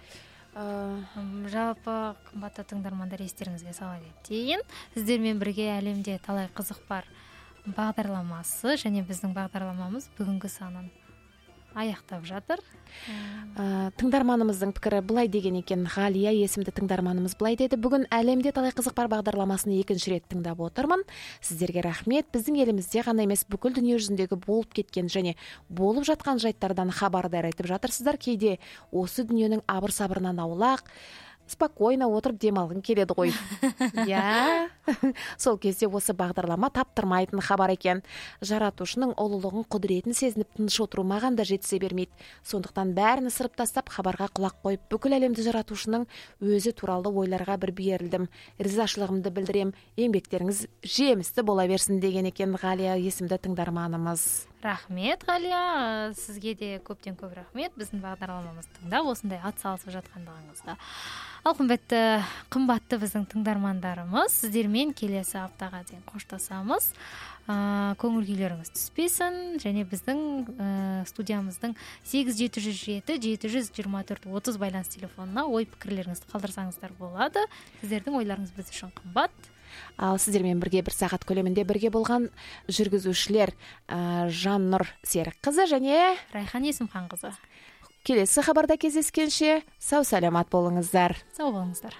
Жалпы қымбатты тыңдармандар, естеріңізге сала кетейін. Сіздермен бірге әлемде талай қызық бар бағдарламасы және біздің бағдарламамыз бүгінгі санын аяқтап жатыр. Тыңдарманымыздың пікірі былай деген екен. Ғалия есімді тыңдарманымыз былай деді: бүгін әлемде талай қызық бар бағдарламасын екінші рет тыңдап отырмын. Сіздерге рахмет. Біздің елімізде ғана емес, бүкіл дүние жүзіндегі болып кеткен және болып жатқан жайттардан хабардар етіп жатырсыздар. Кейде осы дүниенің абыр-сабырынан аулақ, спокойно отырып демалғың келеді ғой. Иә. Сол кезде осы бағдарлама таптырмайтын хабар екен. Жаратушының ұлылығын, құдіретін сезініп тыныш отыру маған да жетісе бермейді. Сондықтан бәрін ысырып тастап, хабарға құлақ қойып, бүкіл әлемді жаратушының өзі туралы ойларға бір берілдім. Ризашылығымды білдірем. Еңбектеріңіз жемісті бола берсін деген екен Ғалия есімді тыңдарманымыз. Рахмет, Ғалия. Сізге де көптен көп рахмет. Біздің бағдарламамызды тыңдап, осындай атсалысып жатқандығыңызға. Ал қымбатты, қымбатты біздің тыңдармандарымыз, сіздермен келесі аптаға дейін қоштасамыз. Көңіл күйлеріңіз түспесін, және біздің студиямыздың сегіз жеті жүз жеті жеті жүз жиырма төрт отыз байланыс телефонына ой пікірлеріңізді қалдырсаңыздар болады. Сіздердің ойларыңыз біз үшін қымбат. Ал сіздермен бірге бір сағат көлемінде бірге болған жүргізушілер Жаннұр Серікқызы және Райхан Есімханқызы. Келесі хабарда кездескенше сау саламат болыңыздар. Сау болыңыздар.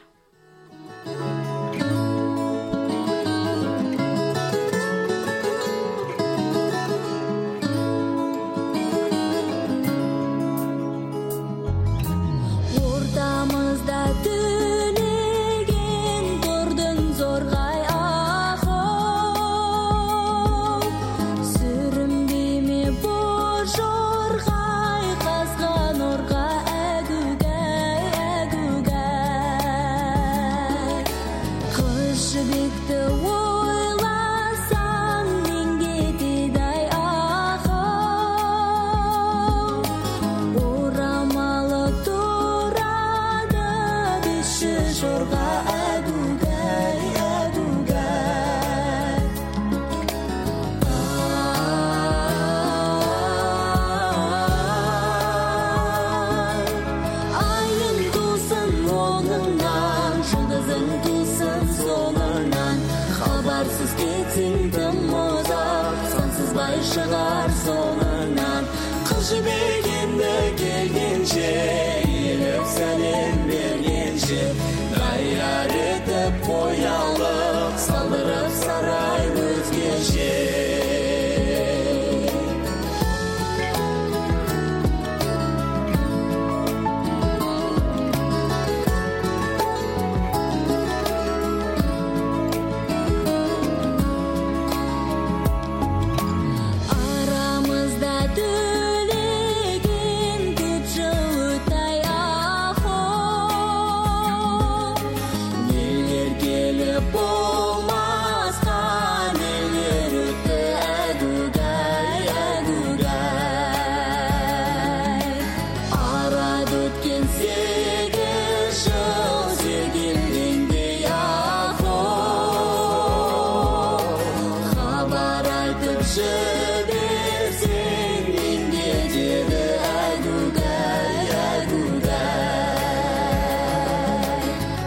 Ортамызда түлеген тордың зорғай ақы, сүрінбеме боз жорғай, қазған орға әгугай, әгугай. Қыз жібекті ойласаң, менге дедай ақы, орамалы тұрады беші жорға әгугай, әгугай. Айың тусын оңыңнан, жұлдызың тусын солыңнан, хабарсыз кетсең тым ұзақ, сансызбай шығар соңыңнан. Қыз жібек енді келгенше, иіліп сәлем бергенше, даяр етіп қоялық, салдырып сарай өзгеше. Арамызда түлеген көп жылдай ақы, нелер келіп болмасқа, нелер өтті әгугай, әгугай. Арада өткен сегіз жыл, сегілгендей ақы, хабар айтып жіберсең, менде деді әгугай, әгугай.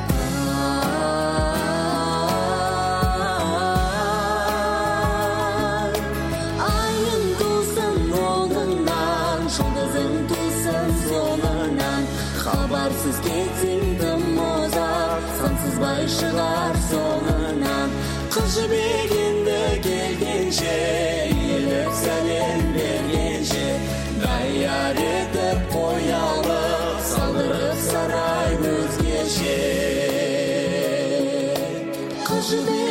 Айың тусын оңыңнан, жұлдызың тусын солыңнан, хабарсыз кетсең тым ұзақ, сансызбай шығар соңыңнан. Қыз жібек енді келгенше, иіліп сәлем бергенше, даяр етіп қоялық, салдырып сарай өзгеше. Қыз жібек